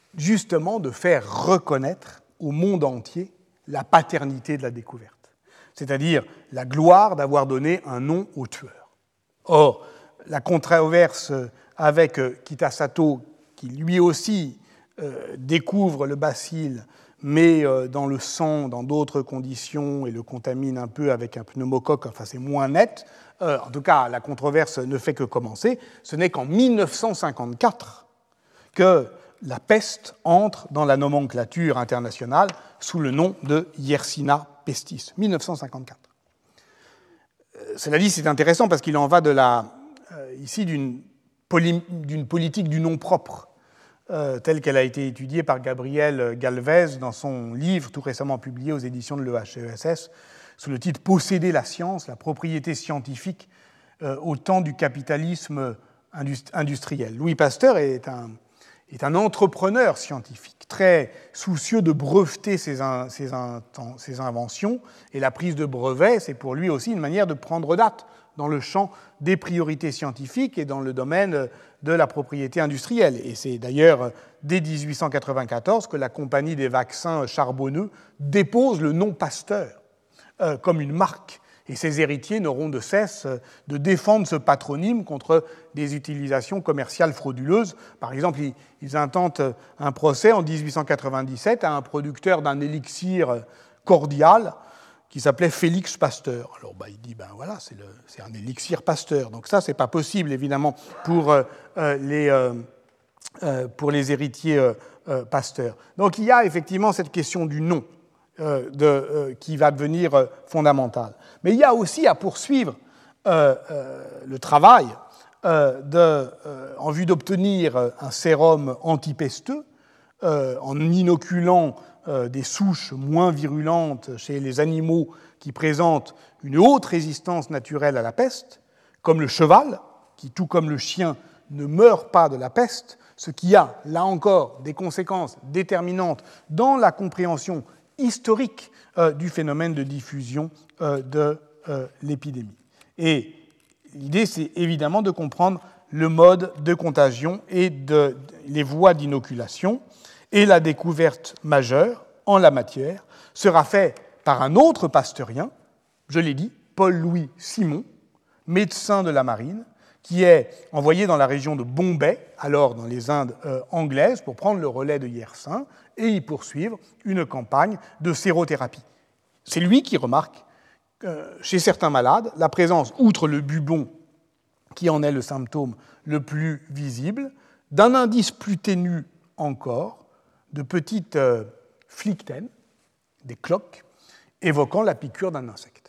A: justement de faire reconnaître au monde entier la paternité de la découverte. c'est-à-dire la gloire d'avoir donné un nom au tueur. Or, la controverse avec Kitasato, qui lui aussi euh, découvre le bacille, mais euh, dans le sang, dans d'autres conditions, et le contamine un peu avec un pneumocoque, enfin c'est moins net. Euh, en tout cas, la controverse ne fait que commencer. Ce n'est qu'en mille neuf cent cinquante-quatre que la peste entre dans la nomenclature internationale sous le nom de Yersinia pestis, mille neuf cent cinquante-quatre. Euh, cela dit, c'est intéressant parce qu'il en va de la, euh, ici d'une, poly, d'une politique du nom propre, euh, telle qu'elle a été étudiée par Gabriel Galvez dans son livre tout récemment publié aux éditions de l'E H E S S, sous le titre « Posséder la science, la propriété scientifique euh, au temps du capitalisme industriel ». Louis Pasteur est un, est un entrepreneur scientifique, très soucieux de breveter ses, in, ses, in, ses inventions, et la prise de brevet, c'est pour lui aussi une manière de prendre date dans le champ des priorités scientifiques et dans le domaine de la propriété industrielle. Et c'est d'ailleurs dès dix-huit cent quatre-vingt-quatorze que la Compagnie des vaccins charbonneux dépose le nom Pasteur euh, comme une marque. Et ses héritiers n'auront de cesse de défendre ce patronyme contre des utilisations commerciales frauduleuses. Par exemple, ils intentent un procès en dix-huit cent quatre-vingt-dix-sept à un producteur d'un élixir cordial qui s'appelait Félix Pasteur. Alors bah, il dit, ben voilà, c'est, le, c'est un élixir Pasteur. Donc ça, c'est pas possible, évidemment, pour, euh, les, euh, euh, pour les héritiers euh, euh, Pasteur. Donc il y a effectivement cette question du nom euh, de, euh, qui va devenir euh, fondamentale. Mais il y a aussi à poursuivre euh, euh, le travail euh, de, euh, en vue d'obtenir un sérum antipesteux euh, en inoculant des souches moins virulentes chez les animaux qui présentent une haute résistance naturelle à la peste, comme le cheval, qui, tout comme le chien, ne meurt pas de la peste, ce qui a, là encore, des conséquences déterminantes dans la compréhension historique euh, du phénomène de diffusion euh, de euh, l'épidémie. Et l'idée, c'est évidemment de comprendre le mode de contagion et de, les voies d'inoculation. Et la découverte majeure en la matière sera faite par un autre pasteurien, je l'ai dit, Paul-Louis Simon, médecin de la marine, qui est envoyé dans la région de Bombay, alors dans les Indes euh, anglaises, pour prendre le relais de Yersin et y poursuivre une campagne de sérothérapie. C'est lui qui remarque, euh, chez certains malades, la présence, outre le bubon, qui en est le symptôme le plus visible, d'un indice plus ténu encore, de petites euh, flictènes, des cloques, évoquant la piqûre d'un insecte.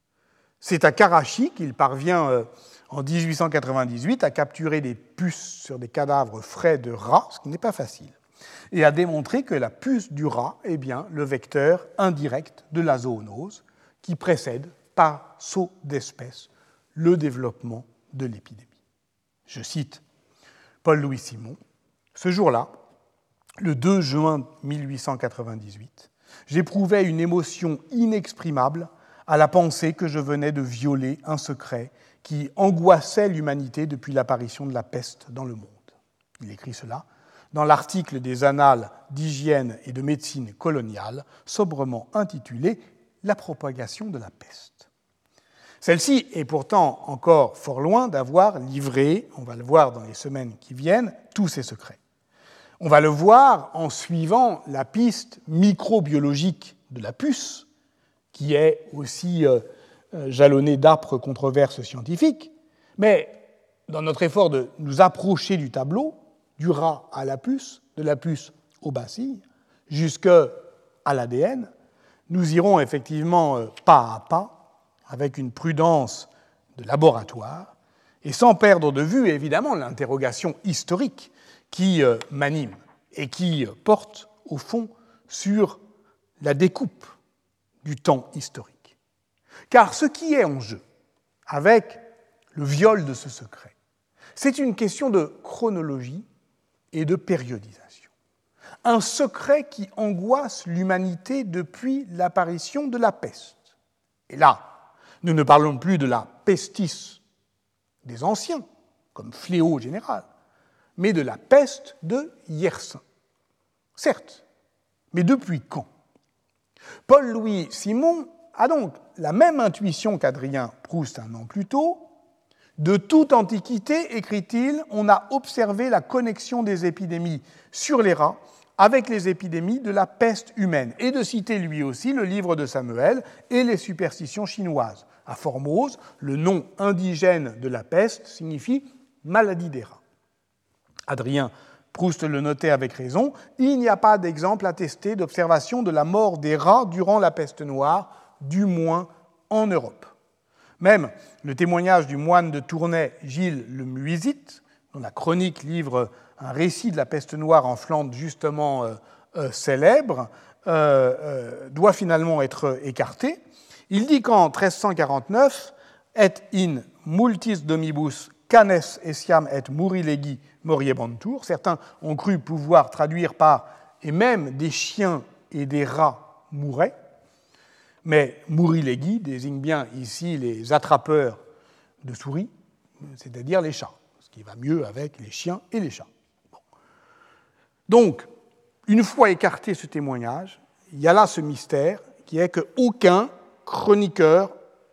A: C'est à Karachi qu'il parvient, euh, en dix-huit cent quatre-vingt-dix-huit, à capturer des puces sur des cadavres frais de rats, ce qui n'est pas facile, et à démontrer que la puce du rat est bien le vecteur indirect de la zoonose, qui précède, par saut d'espèce, le développement de l'épidémie. Je cite Paul-Louis Simon, « Ce jour-là, le deux juin mille huit cent quatre-vingt-dix-huit, j'éprouvais une émotion inexprimable à la pensée que je venais de violer un secret qui angoissait l'humanité depuis l'apparition de la peste dans le monde. » Il écrit cela dans l'article des Annales d'hygiène et de médecine coloniale, sobrement intitulé « La propagation de la peste ». Celle-ci est pourtant encore fort loin d'avoir livré, on va le voir dans les semaines qui viennent, tous ses secrets. On va le voir en suivant la piste microbiologique de la puce, qui est aussi euh, jalonnée d'âpres controverses scientifiques, mais dans notre effort de nous approcher du tableau, du rat à la puce, de la puce au bacille, jusqu'à l'A D N, nous irons effectivement euh, pas à pas, avec une prudence de laboratoire, et sans perdre de vue, évidemment, l'interrogation historique qui euh, m'anime et qui porte, au fond, sur la découpe du temps historique. Car ce qui est en jeu, avec le viol de ce secret, c'est une question de chronologie et de périodisation. Un secret qui angoisse l'humanité depuis l'apparition de la peste. Et là, nous ne parlons plus de la pestis des anciens, comme fléau général, mais de la peste de Yersin. Certes, mais depuis quand ? Paul-Louis Simon a donc la même intuition qu'Adrien Proust un an plus tôt. De toute antiquité, écrit-il, on a observé la connexion des épidémies sur les rats avec les épidémies de la peste humaine, et de citer lui aussi le livre de Samuel et les superstitions chinoises. À Formose, le nom indigène de la peste signifie maladie des rats. Adrien Proust le notait avec raison, il n'y a pas d'exemple attesté d'observation de la mort des rats durant la peste noire, du moins en Europe. Même le témoignage du moine de Tournai, Gilles le Muisite, dont la chronique livre un récit de la peste noire en Flandre justement euh, euh, célèbre, euh, euh, doit finalement être écarté. Il dit qu'en treize cent quarante-neuf, « et in multis domibus canes essiam et murilegi moriebantur », certains ont cru pouvoir traduire par « et même des chiens et des rats mouraient », mais murilegi désigne bien ici les attrapeurs de souris, c'est-à-dire les chats, ce qui va mieux avec les chiens et les chats. Bon. Donc, une fois écarté ce témoignage, il y a là ce mystère qui est qu'aucun chroniqueur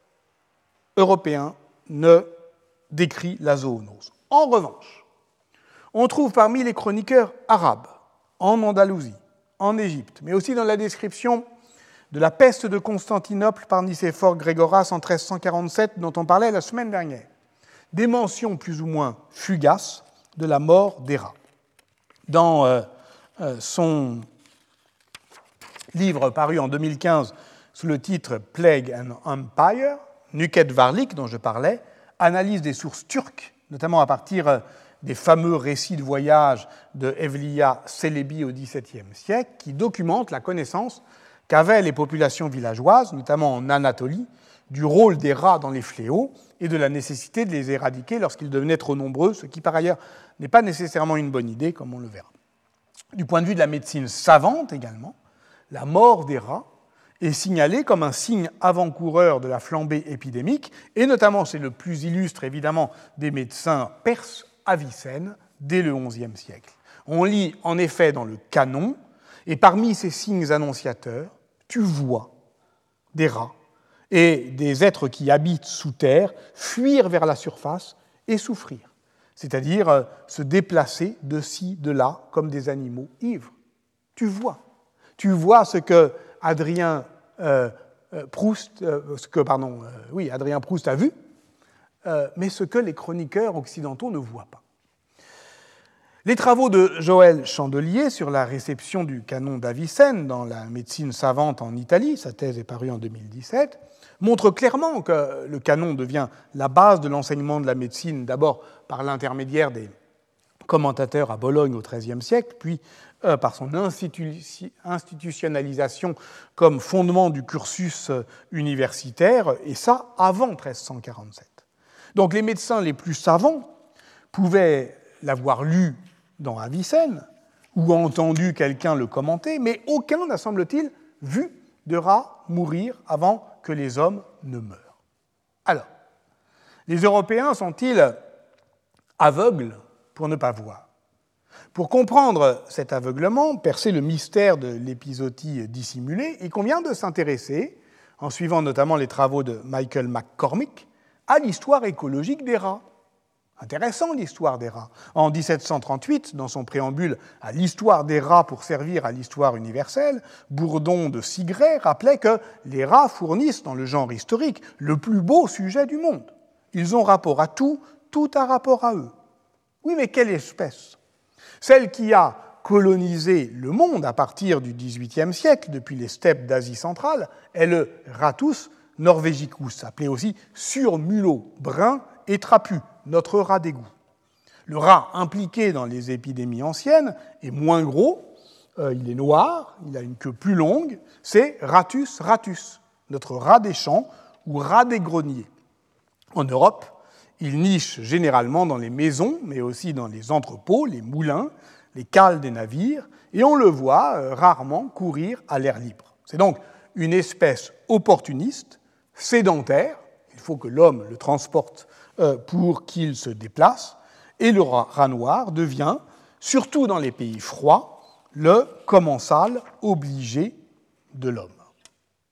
A: européen ne décrit la zoonose. En revanche, on trouve parmi les chroniqueurs arabes, en Andalousie, en Égypte, mais aussi dans la description de la peste de Constantinople par Nicéphore Grégoras en treize cent quarante-sept, dont on parlait la semaine dernière, des mentions plus ou moins fugaces de la mort des rats. Dans euh, euh, son livre paru en deux mille quinze sous le titre « Plague and Empire », Nuket Varlik, dont je parlais, analyse des sources turques, notamment à partir des fameux récits de voyage de Evliya Çelebi au dix-septième siècle, qui documentent la connaissance qu'avaient les populations villageoises, notamment en Anatolie, du rôle des rats dans les fléaux et de la nécessité de les éradiquer lorsqu'ils devenaient trop nombreux, ce qui par ailleurs n'est pas nécessairement une bonne idée, comme on le verra. Du point de vue de la médecine savante également, la mort des rats est signalée comme un signe avant-coureur de la flambée épidémique, et notamment, c'est le plus illustre évidemment des médecins perses, Avicenne, dès le onzième siècle. On lit en effet dans le canon, et parmi ces signes annonciateurs, tu vois des rats et des êtres qui habitent sous terre fuir vers la surface et souffrir, c'est-à-dire se déplacer de ci, de là, comme des animaux ivres. Tu vois. Tu vois ce que Adrien euh, Proust, euh, ce que, pardon, euh, oui, Adrien Proust a vu, euh, mais ce que les chroniqueurs occidentaux ne voient pas. Les travaux de Joël Chandelier sur la réception du canon d'Avicenne dans la médecine savante en Italie, sa thèse est parue en deux mille dix-sept, montrent clairement que le canon devient la base de l'enseignement de la médecine, d'abord par l'intermédiaire des commentateurs à Bologne au treizième siècle, puis euh, par son institu- institutionnalisation comme fondement du cursus universitaire, et ça avant treize cent quarante-sept. Donc les médecins les plus savants pouvaient l'avoir lu dans Avicenne, ou entendu quelqu'un le commenter, mais aucun n'a, semble-t-il, vu de rat mourir avant que les hommes ne meurent. Alors, les Européens sont-ils aveugles pour ne pas voir ? Pour comprendre cet aveuglement, percer le mystère de l'épizootie dissimulée, il convient de s'intéresser, en suivant notamment les travaux de Michael McCormick, à l'histoire écologique des rats. Intéressant, l'histoire des rats. En dix-sept cent trente-huit, dans son préambule à l'histoire des rats pour servir à l'histoire universelle, Bourdon de Sigret rappelait que les rats fournissent, dans le genre historique, le plus beau sujet du monde. Ils ont rapport à tout, tout a rapport à eux. Oui, mais quelle espèce ? Celle qui a colonisé le monde à partir du dix-huitième siècle, depuis les steppes d'Asie centrale, est le Ratus norvegicus, appelé aussi surmulot brun et trapu, notre rat d'égout. Le rat impliqué dans les épidémies anciennes est moins gros, euh, il est noir, il a une queue plus longue, c'est Ratus ratus, notre rat des champs ou rat des greniers. En Europe, il niche généralement dans les maisons, mais aussi dans les entrepôts, les moulins, les cales des navires, et on le voit euh, rarement courir à l'air libre. C'est donc une espèce opportuniste, sédentaire, il faut que l'homme le transporte pour qu'il se déplace, et le rat noir devient, surtout dans les pays froids, le commensal obligé de l'homme.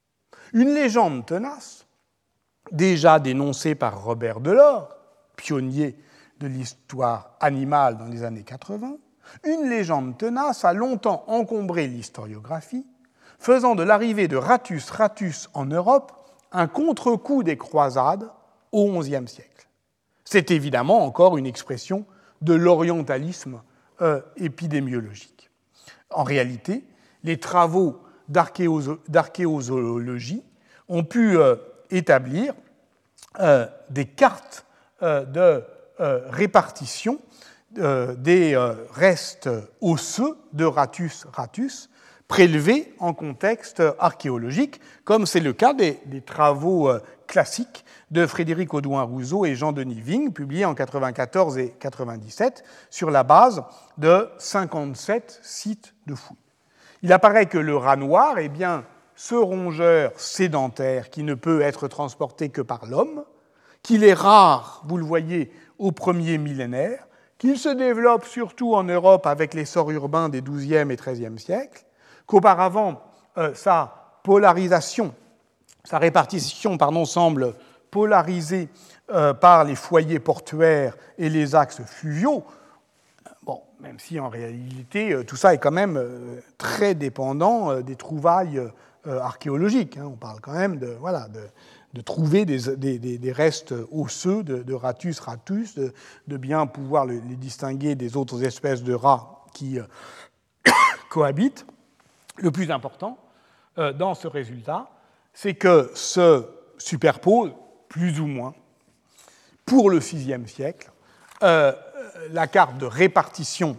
A: Une légende tenace, déjà dénoncée par Robert Delors, pionnier de l'histoire animale dans les années quatre-vingts, une légende tenace a longtemps encombré l'historiographie, faisant de l'arrivée de Rattus Rattus en Europe un contre-coup des croisades au onzième siècle. C'est évidemment encore une expression de l'orientalisme euh, épidémiologique. En réalité, les travaux d'archéozoologie ont pu euh, établir euh, des cartes euh, de euh, répartition euh, des euh, restes osseux de Rattus Rattus prélevés en contexte archéologique, comme c'est le cas des, des travaux euh, classiques de Frédéric Audouin-Rouzot et Jean-Denis Vigne, publiés en quatre-vingt-quatorze et quatre-vingt-dix-sept, sur la base de cinquante-sept sites de fouilles. Il apparaît que le rat noir est bien ce rongeur sédentaire qui ne peut être transporté que par l'homme, qu'il est rare, vous le voyez, au premier millénaire, qu'il se développe surtout en Europe avec l'essor urbain des douzième et treizième siècles, qu'auparavant, euh, sa polarisation, sa répartition pardon, semble polarisée euh, par les foyers portuaires et les axes fluviaux. Bon, même si en réalité, euh, tout ça est quand même euh, très dépendant euh, des trouvailles euh, archéologiques. Hein. On parle quand même de, voilà, de, de trouver des, des, des restes osseux de, de Rattus Rattus, de, de bien pouvoir le, les distinguer des autres espèces de rats qui euh, cohabitent. Le plus important euh, dans ce résultat, c'est que se superpose, plus ou moins, pour le sixième siècle, euh, la carte de répartition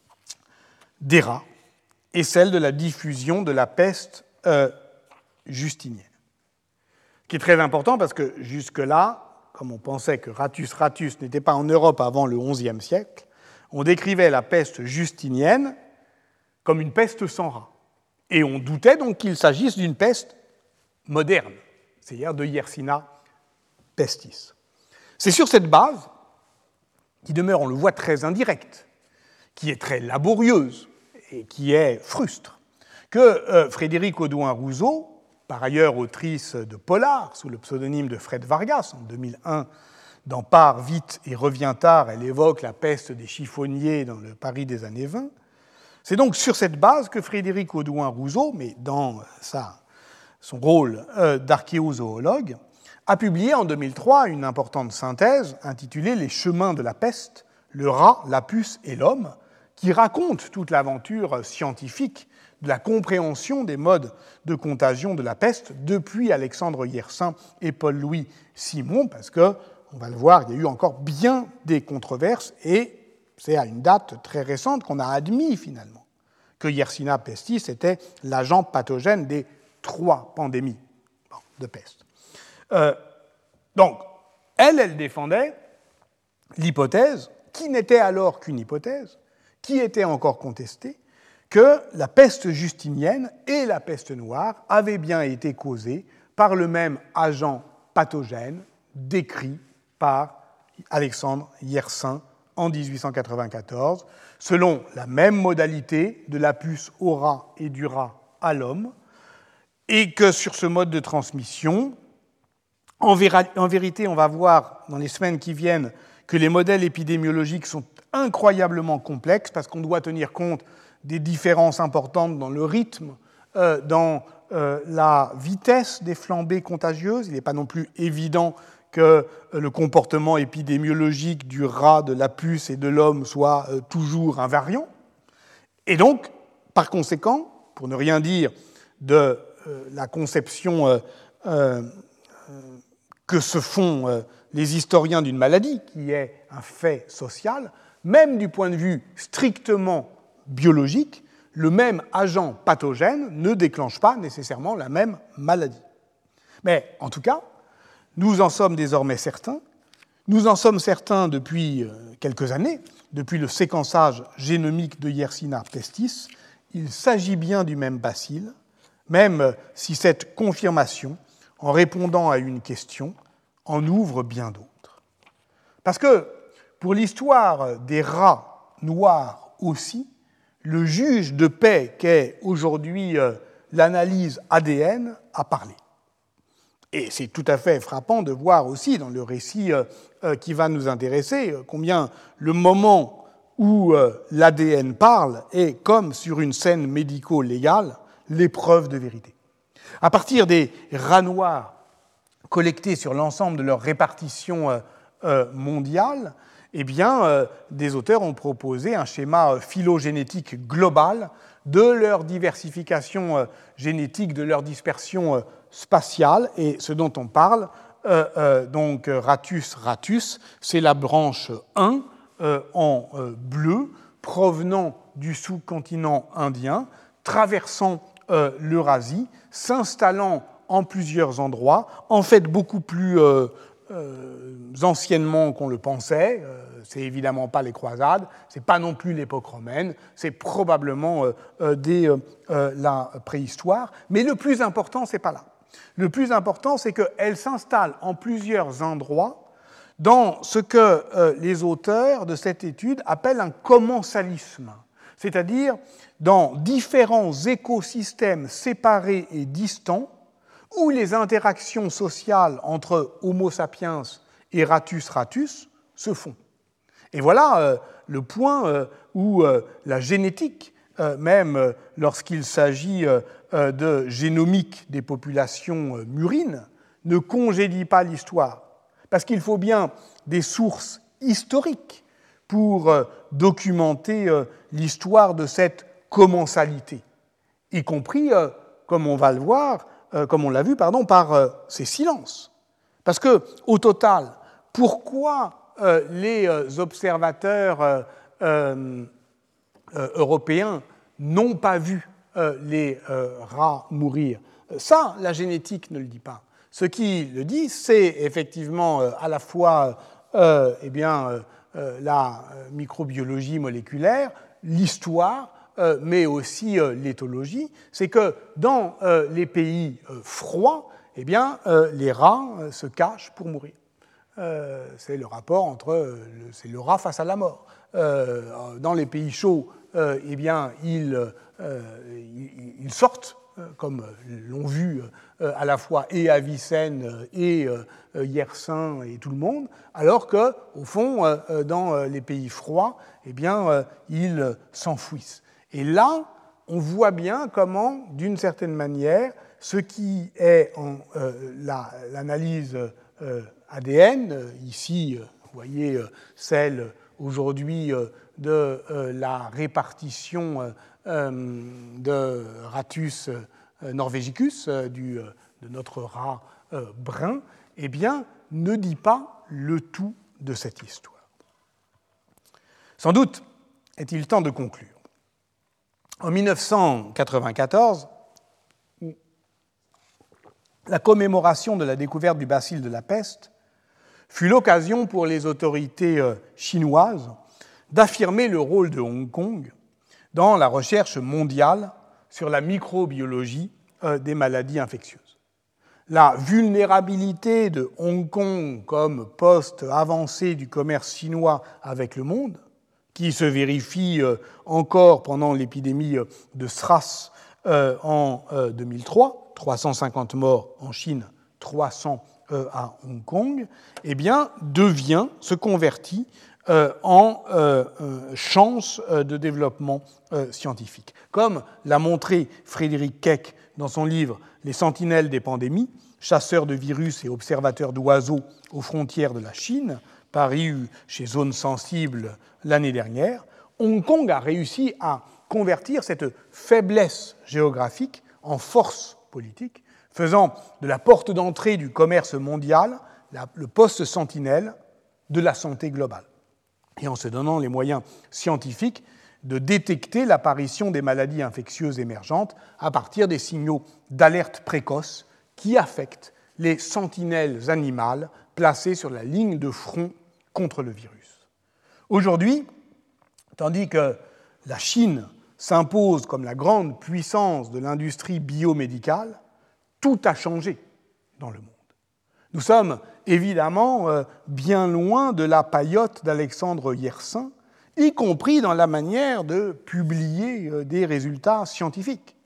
A: des rats et celle de la diffusion de la peste euh, justinienne. Ce qui est très important parce que jusque-là, comme on pensait que Rattus Rattus n'était pas en Europe avant le onzième siècle, on décrivait la peste justinienne comme une peste sans rats. Et on doutait donc qu'il s'agisse d'une peste moderne, c'est-à-dire de Yersinia pestis. C'est sur cette base, qui demeure, on le voit, très indirecte, qui est très laborieuse et qui est frustre, que euh, Frédéric Audouin-Rouzot, par ailleurs autrice de Polar, sous le pseudonyme de Fred Vargas, en deux mille un, dans Part vite et revient tard, elle évoque la peste des chiffonniers dans le Paris des années vingt. C'est donc sur cette base que Frédéric Audouin-Rouzot, mais dans sa, son rôle euh, d'archéozoologue, a publié en deux mille trois une importante synthèse intitulée « Les chemins de la peste, le rat, la puce et l'homme », qui raconte toute l'aventure scientifique de la compréhension des modes de contagion de la peste depuis Alexandre Yersin et Paul-Louis Simon, parce que, on va le voir, il y a eu encore bien des controverses, et c'est à une date très récente qu'on a admis finalement que Yersinia pestis était l'agent pathogène des trois pandémies de peste. Euh, donc, elle, elle défendait l'hypothèse, qui n'était alors qu'une hypothèse, qui était encore contestée, que la peste justinienne et la peste noire avaient bien été causées par le même agent pathogène décrit par Alexandre Yersin en dix-huit cent quatre-vingt-quatorze, selon la même modalité de la puce au rat et du rat à l'homme, et que sur ce mode de transmission, en, véra- en vérité, on va voir dans les semaines qui viennent que les modèles épidémiologiques sont incroyablement complexes parce qu'on doit tenir compte des différences importantes dans le rythme, euh, dans euh, la vitesse des flambées contagieuses. Il n'est pas non plus évident que le comportement épidémiologique du rat, de la puce et de l'homme soit euh, toujours invariant. Et donc, par conséquent, pour ne rien dire de euh, la conception euh, euh, que se font euh, les historiens d'une maladie, qui est un fait social, même du point de vue strictement biologique, le même agent pathogène ne déclenche pas nécessairement la même maladie. Mais en tout cas, nous en sommes désormais certains. Nous en sommes certains depuis quelques années, depuis le séquençage génomique de Yersinia pestis. Il s'agit bien du même bacille, même si cette confirmation, en répondant à une question, en ouvre bien d'autres. Parce que pour l'histoire des rats noirs aussi, le juge de paix qu'est aujourd'hui l'analyse A D N a parlé. Et c'est tout à fait frappant de voir aussi dans le récit euh, euh, qui va nous intéresser euh, combien le moment où euh, l'A D N parle est, comme sur une scène médico-légale, l'épreuve de vérité. À partir des rats noirs collectés sur l'ensemble de leur répartition euh, euh, mondiale, eh bien, euh, des auteurs ont proposé un schéma phylogénétique global de leur diversification euh, génétique, de leur dispersion euh, spatiale. Et ce dont on parle, euh, euh, donc Ratus ratus, c'est la branche un euh, en euh, bleu, provenant du sous-continent indien, traversant euh, l'Eurasie, s'installant en plusieurs endroits, en fait beaucoup plus euh, euh, anciennement qu'on le pensait. Euh, c'est évidemment pas les croisades, c'est pas non plus l'époque romaine, c'est probablement euh, euh, dès euh, la préhistoire. Mais le plus important, c'est pas là. Le plus important, c'est qu'elle s'installe en plusieurs endroits dans ce que euh, les auteurs de cette étude appellent un commensalisme, c'est-à-dire dans différents écosystèmes séparés et distants où les interactions sociales entre Homo sapiens et Ratus ratus se font. Et voilà euh, le point euh, où euh, la génétique, euh, même euh, lorsqu'il s'agit euh, de génomique des populations euh, murines, ne congédie pas l'histoire. Parce qu'il faut bien des sources historiques pour euh, documenter euh, l'histoire de cette commensalité, y compris, euh, comme on va le voir, euh, comme on l'a vu, pardon, par euh, ces silences. Parce que, au total, pourquoi euh, les euh, observateurs euh, euh, euh, européens n'ont pas vu euh, les euh, rats mourir? Ça, la génétique ne le dit pas. Ce qui le dit, c'est effectivement euh, à la fois euh, eh bien, euh, euh, la microbiologie moléculaire, l'histoire, euh, mais aussi euh, l'éthologie. C'est que dans euh, les pays euh, froids, eh bien, euh, les rats euh, se cachent pour mourir. Euh, c'est le rapport entre euh, le, c'est le rat face à la mort. Euh, dans les pays chauds, euh, eh bien, ils, euh, ils, ils sortent, comme l'ont vu à la fois et Avicenne et Yersin et tout le monde, alors qu'au fond, dans les pays froids, eh bien, ils s'enfouissent. Et là, on voit bien comment, d'une certaine manière, ce qui est en euh, la, l'analyse euh, A D N, ici, vous voyez celle aujourd'hui de euh, la répartition euh, de Ratus norvegicus, du, de notre rat brun, eh bien, ne dit pas le tout de cette histoire. Sans doute est-il temps de conclure. En mille neuf cent quatre-vingt-quatorze, la commémoration de la découverte du bacille de la peste fut l'occasion pour les autorités chinoises d'affirmer le rôle de Hong Kong dans la recherche mondiale sur la microbiologie des maladies infectieuses. La vulnérabilité de Hong Kong comme poste avancé du commerce chinois avec le monde, qui se vérifie encore pendant l'épidémie de SRAS en deux mille trois, trois cent cinquante morts en Chine, trois cents à Hong Kong, eh bien, devient, se convertit Euh, en euh, euh, chance de développement euh, scientifique. Comme l'a montré Frédéric Keck dans son livre « Les sentinelles des pandémies, chasseurs de virus et observateurs d'oiseaux aux frontières de la Chine », paru chez Zone Sensible l'année dernière, Hong Kong a réussi à convertir cette faiblesse géographique en force politique, faisant de la porte d'entrée du commerce mondial la, le poste sentinelle de la santé globale, et en se donnant les moyens scientifiques de détecter l'apparition des maladies infectieuses émergentes à partir des signaux d'alerte précoce qui affectent les sentinelles animales placées sur la ligne de front contre le virus. Aujourd'hui, tandis que la Chine s'impose comme la grande puissance de l'industrie biomédicale, tout a changé dans le monde. Nous sommes évidemment euh, bien loin de la paillote d'Alexandre Yersin, y compris dans la manière de publier euh, des résultats scientifiques.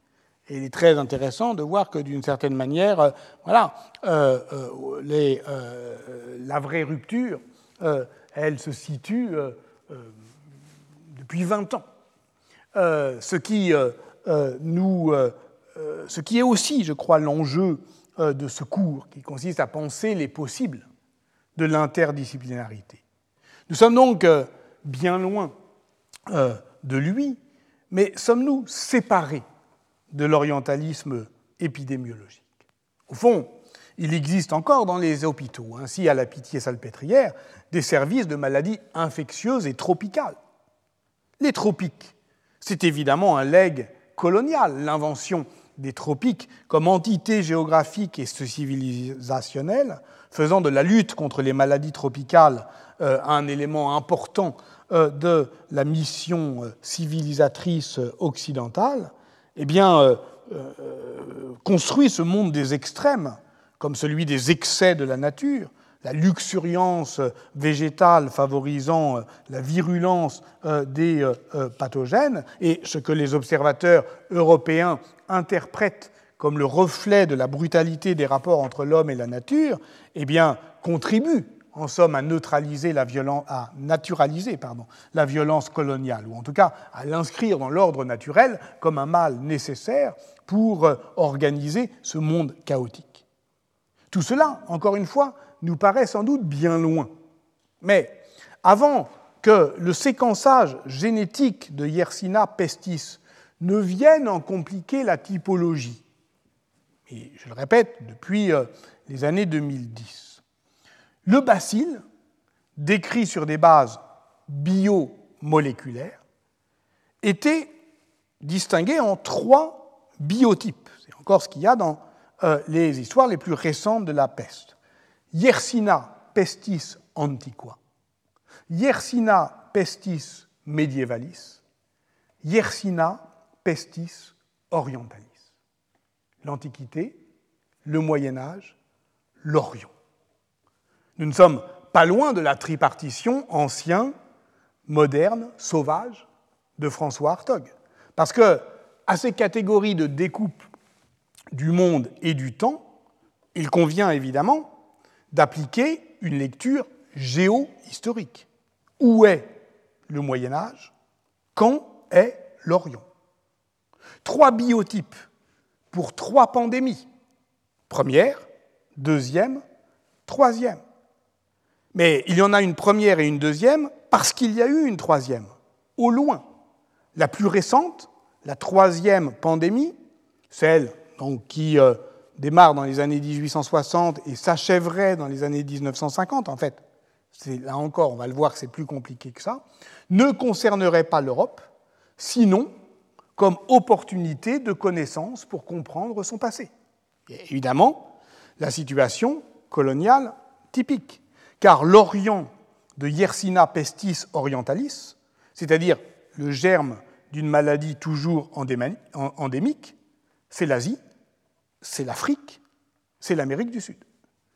A: Et il est très intéressant de voir que, d'une certaine manière, euh, voilà, euh, euh, les, euh, la vraie rupture, euh, elle se situe euh, euh, depuis vingt ans. Euh, ce, qui, euh, euh, nous, euh, euh, ce qui est aussi, je crois, l'enjeu euh, de ce cours, qui consiste à penser les possibles de l'interdisciplinarité. Nous sommes donc euh, bien loin euh, de lui, mais sommes-nous séparés de l'orientalisme épidémiologique? Au fond, il existe encore dans les hôpitaux, ainsi à la Pitié-Salpêtrière, des services de maladies infectieuses et tropicales. Les tropiques, c'est évidemment un legs colonial, l'invention des tropiques comme entité géographique et civilisationnelle, faisant de la lutte contre les maladies tropicales euh, un élément important euh, de la mission euh, civilisatrice occidentale, eh bien, euh, euh, construit ce monde des extrêmes, comme celui des excès de la nature, la luxuriance végétale favorisant la virulence des pathogènes, et ce que les observateurs européens interprètent comme le reflet de la brutalité des rapports entre l'homme et la nature, eh bien, contribue, en somme, à neutraliser la violence, à naturaliser, pardon, la violence coloniale, ou en tout cas à l'inscrire dans l'ordre naturel comme un mal nécessaire pour organiser ce monde chaotique. Tout cela, encore une fois, nous paraît sans doute bien loin. Mais avant que le séquençage génétique de Yersinia pestis ne vienne en compliquer la typologie, et je le répète, depuis les années deux mille dix, le bacille, décrit sur des bases biomoléculaires, était distingué en trois biotypes. C'est encore ce qu'il y a dans euh, les histoires les plus récentes de la peste. Yersinia pestis antiqua, Yersinia pestis medievalis, Yersinia pestis orientalis. L'Antiquité, le Moyen-Âge, l'Orient. Nous ne sommes pas loin de la tripartition ancien, moderne, sauvage de François Hartog. Parce que, à ces catégories de découpe du monde et du temps, il convient évidemment d'appliquer une lecture géohistorique. Où est le Moyen-Âge? Quand est l'Orient? Trois biotypes pour trois pandémies. Première, deuxième, troisième. Mais il y en a une première et une deuxième parce qu'il y a eu une troisième, au loin. La plus récente, la troisième pandémie, celle donc, qui euh, démarre dans les années dix-huit cent soixante et s'achèverait dans les années dix-neuf cent cinquante, en fait, c'est, là encore, on va le voir que c'est plus compliqué que ça, ne concernerait pas l'Europe, sinon comme opportunité de connaissance pour comprendre son passé. Et évidemment, la situation coloniale typique, car l'Orient de Yersinia pestis orientalis, c'est-à-dire le germe d'une maladie toujours endémique, c'est l'Asie, c'est l'Afrique, c'est l'Amérique du Sud.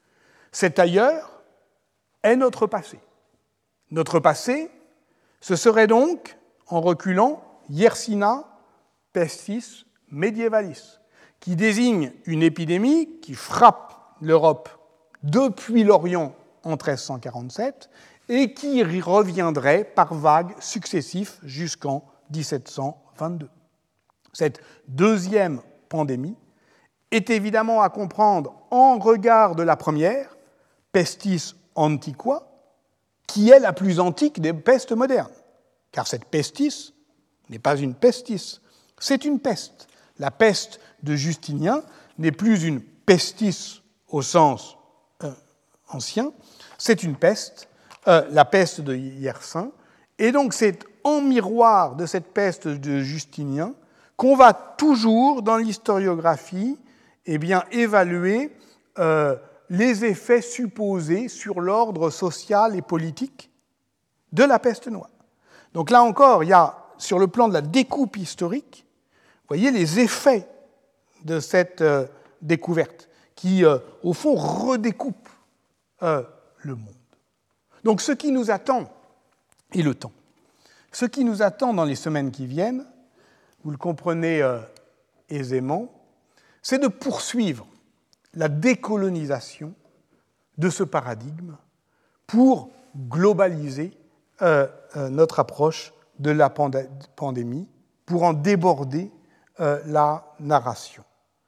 A: Cet ailleurs est notre passé. Notre passé, ce serait donc, en reculant, Yersinia pestis medievalis, qui désigne une épidémie qui frappe l'Europe depuis l'Orient en treize cent quarante-sept et qui reviendrait par vagues successives jusqu'en dix-sept cent vingt-deux. Cette deuxième pandémie est évidemment à comprendre en regard de la première, pestis antiqua, qui est la plus antique des pestes modernes, car cette pestis n'est pas une pestis, c'est une peste. La peste de Justinien n'est plus une pestis au sens euh, ancien, c'est une peste, euh, la peste de Yersin, et donc c'est en miroir de cette peste de Justinien qu'on va toujours, dans l'historiographie, eh bien, évaluer euh, les effets supposés sur l'ordre social et politique de la peste noire. Donc là encore, il y a, sur le plan de la découpe historique, vous voyez les effets de cette euh, découverte qui, euh, au fond, redécoupe euh, le monde. Donc ce qui nous attend, et le temps, ce qui nous attend dans les semaines qui viennent, vous le comprenez euh, aisément, c'est de poursuivre la décolonisation de ce paradigme pour globaliser euh, euh, notre approche de la pand- pandémie, pour en déborder euh, la narration.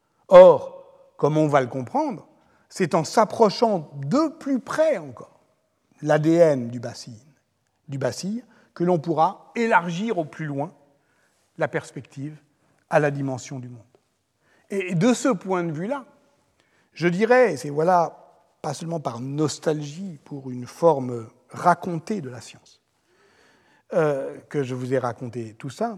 A: Or, comme on va le comprendre, c'est en s'approchant de plus près encore l'A D N du bacille, du bacille que l'on pourra élargir au plus loin la perspective à la dimension du monde. Et de ce point de vue-là, je dirais, et c'est voilà, pas seulement par nostalgie pour une forme racontée de la science, euh, que je vous ai raconté tout ça,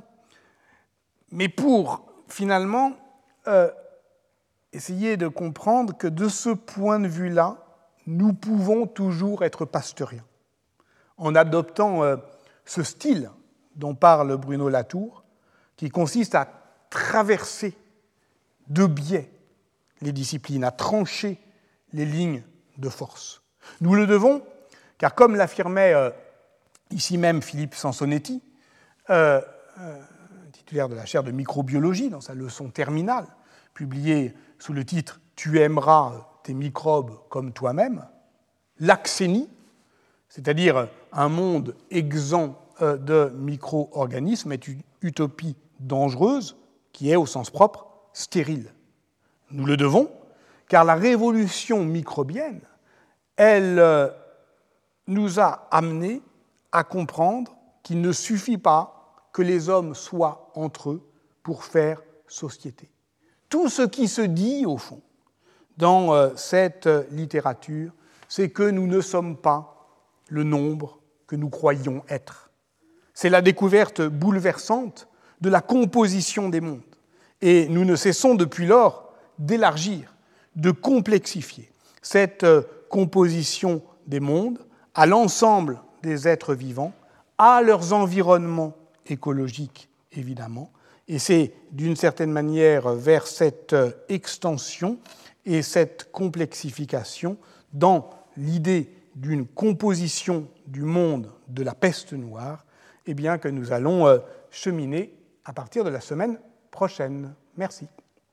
A: mais pour finalement euh, essayer de comprendre que de ce point de vue-là, nous pouvons toujours être pasteuriens, en adoptant euh, ce style dont parle Bruno Latour, qui consiste à traverser de biais les disciplines, à trancher les lignes de force. Nous le devons, car comme l'affirmait euh, ici même Philippe Sansonetti, euh, euh, titulaire de la chaire de microbiologie dans sa leçon terminale, publiée sous le titre « Tu aimeras tes microbes comme toi-même », l'axénie, c'est-à-dire un monde exempt de micro-organismes, est une utopie dangereuse qui est, au sens propre, stérile. Nous le devons, car la révolution microbienne, elle nous a amenés à comprendre qu'il ne suffit pas que les hommes soient entre eux pour faire société. Tout ce qui se dit, au fond, dans cette littérature, c'est que nous ne sommes pas le nombre que nous croyons être. C'est la découverte bouleversante de la composition des mondes. Et nous ne cessons depuis lors d'élargir, de complexifier cette composition des mondes à l'ensemble des êtres vivants, à leurs environnements écologiques, évidemment. Et c'est, d'une certaine manière, vers cette extension et cette complexification, dans l'idée d'une composition du monde de la peste noire, eh bien, que nous allons cheminer à partir de la semaine prochaine. Merci.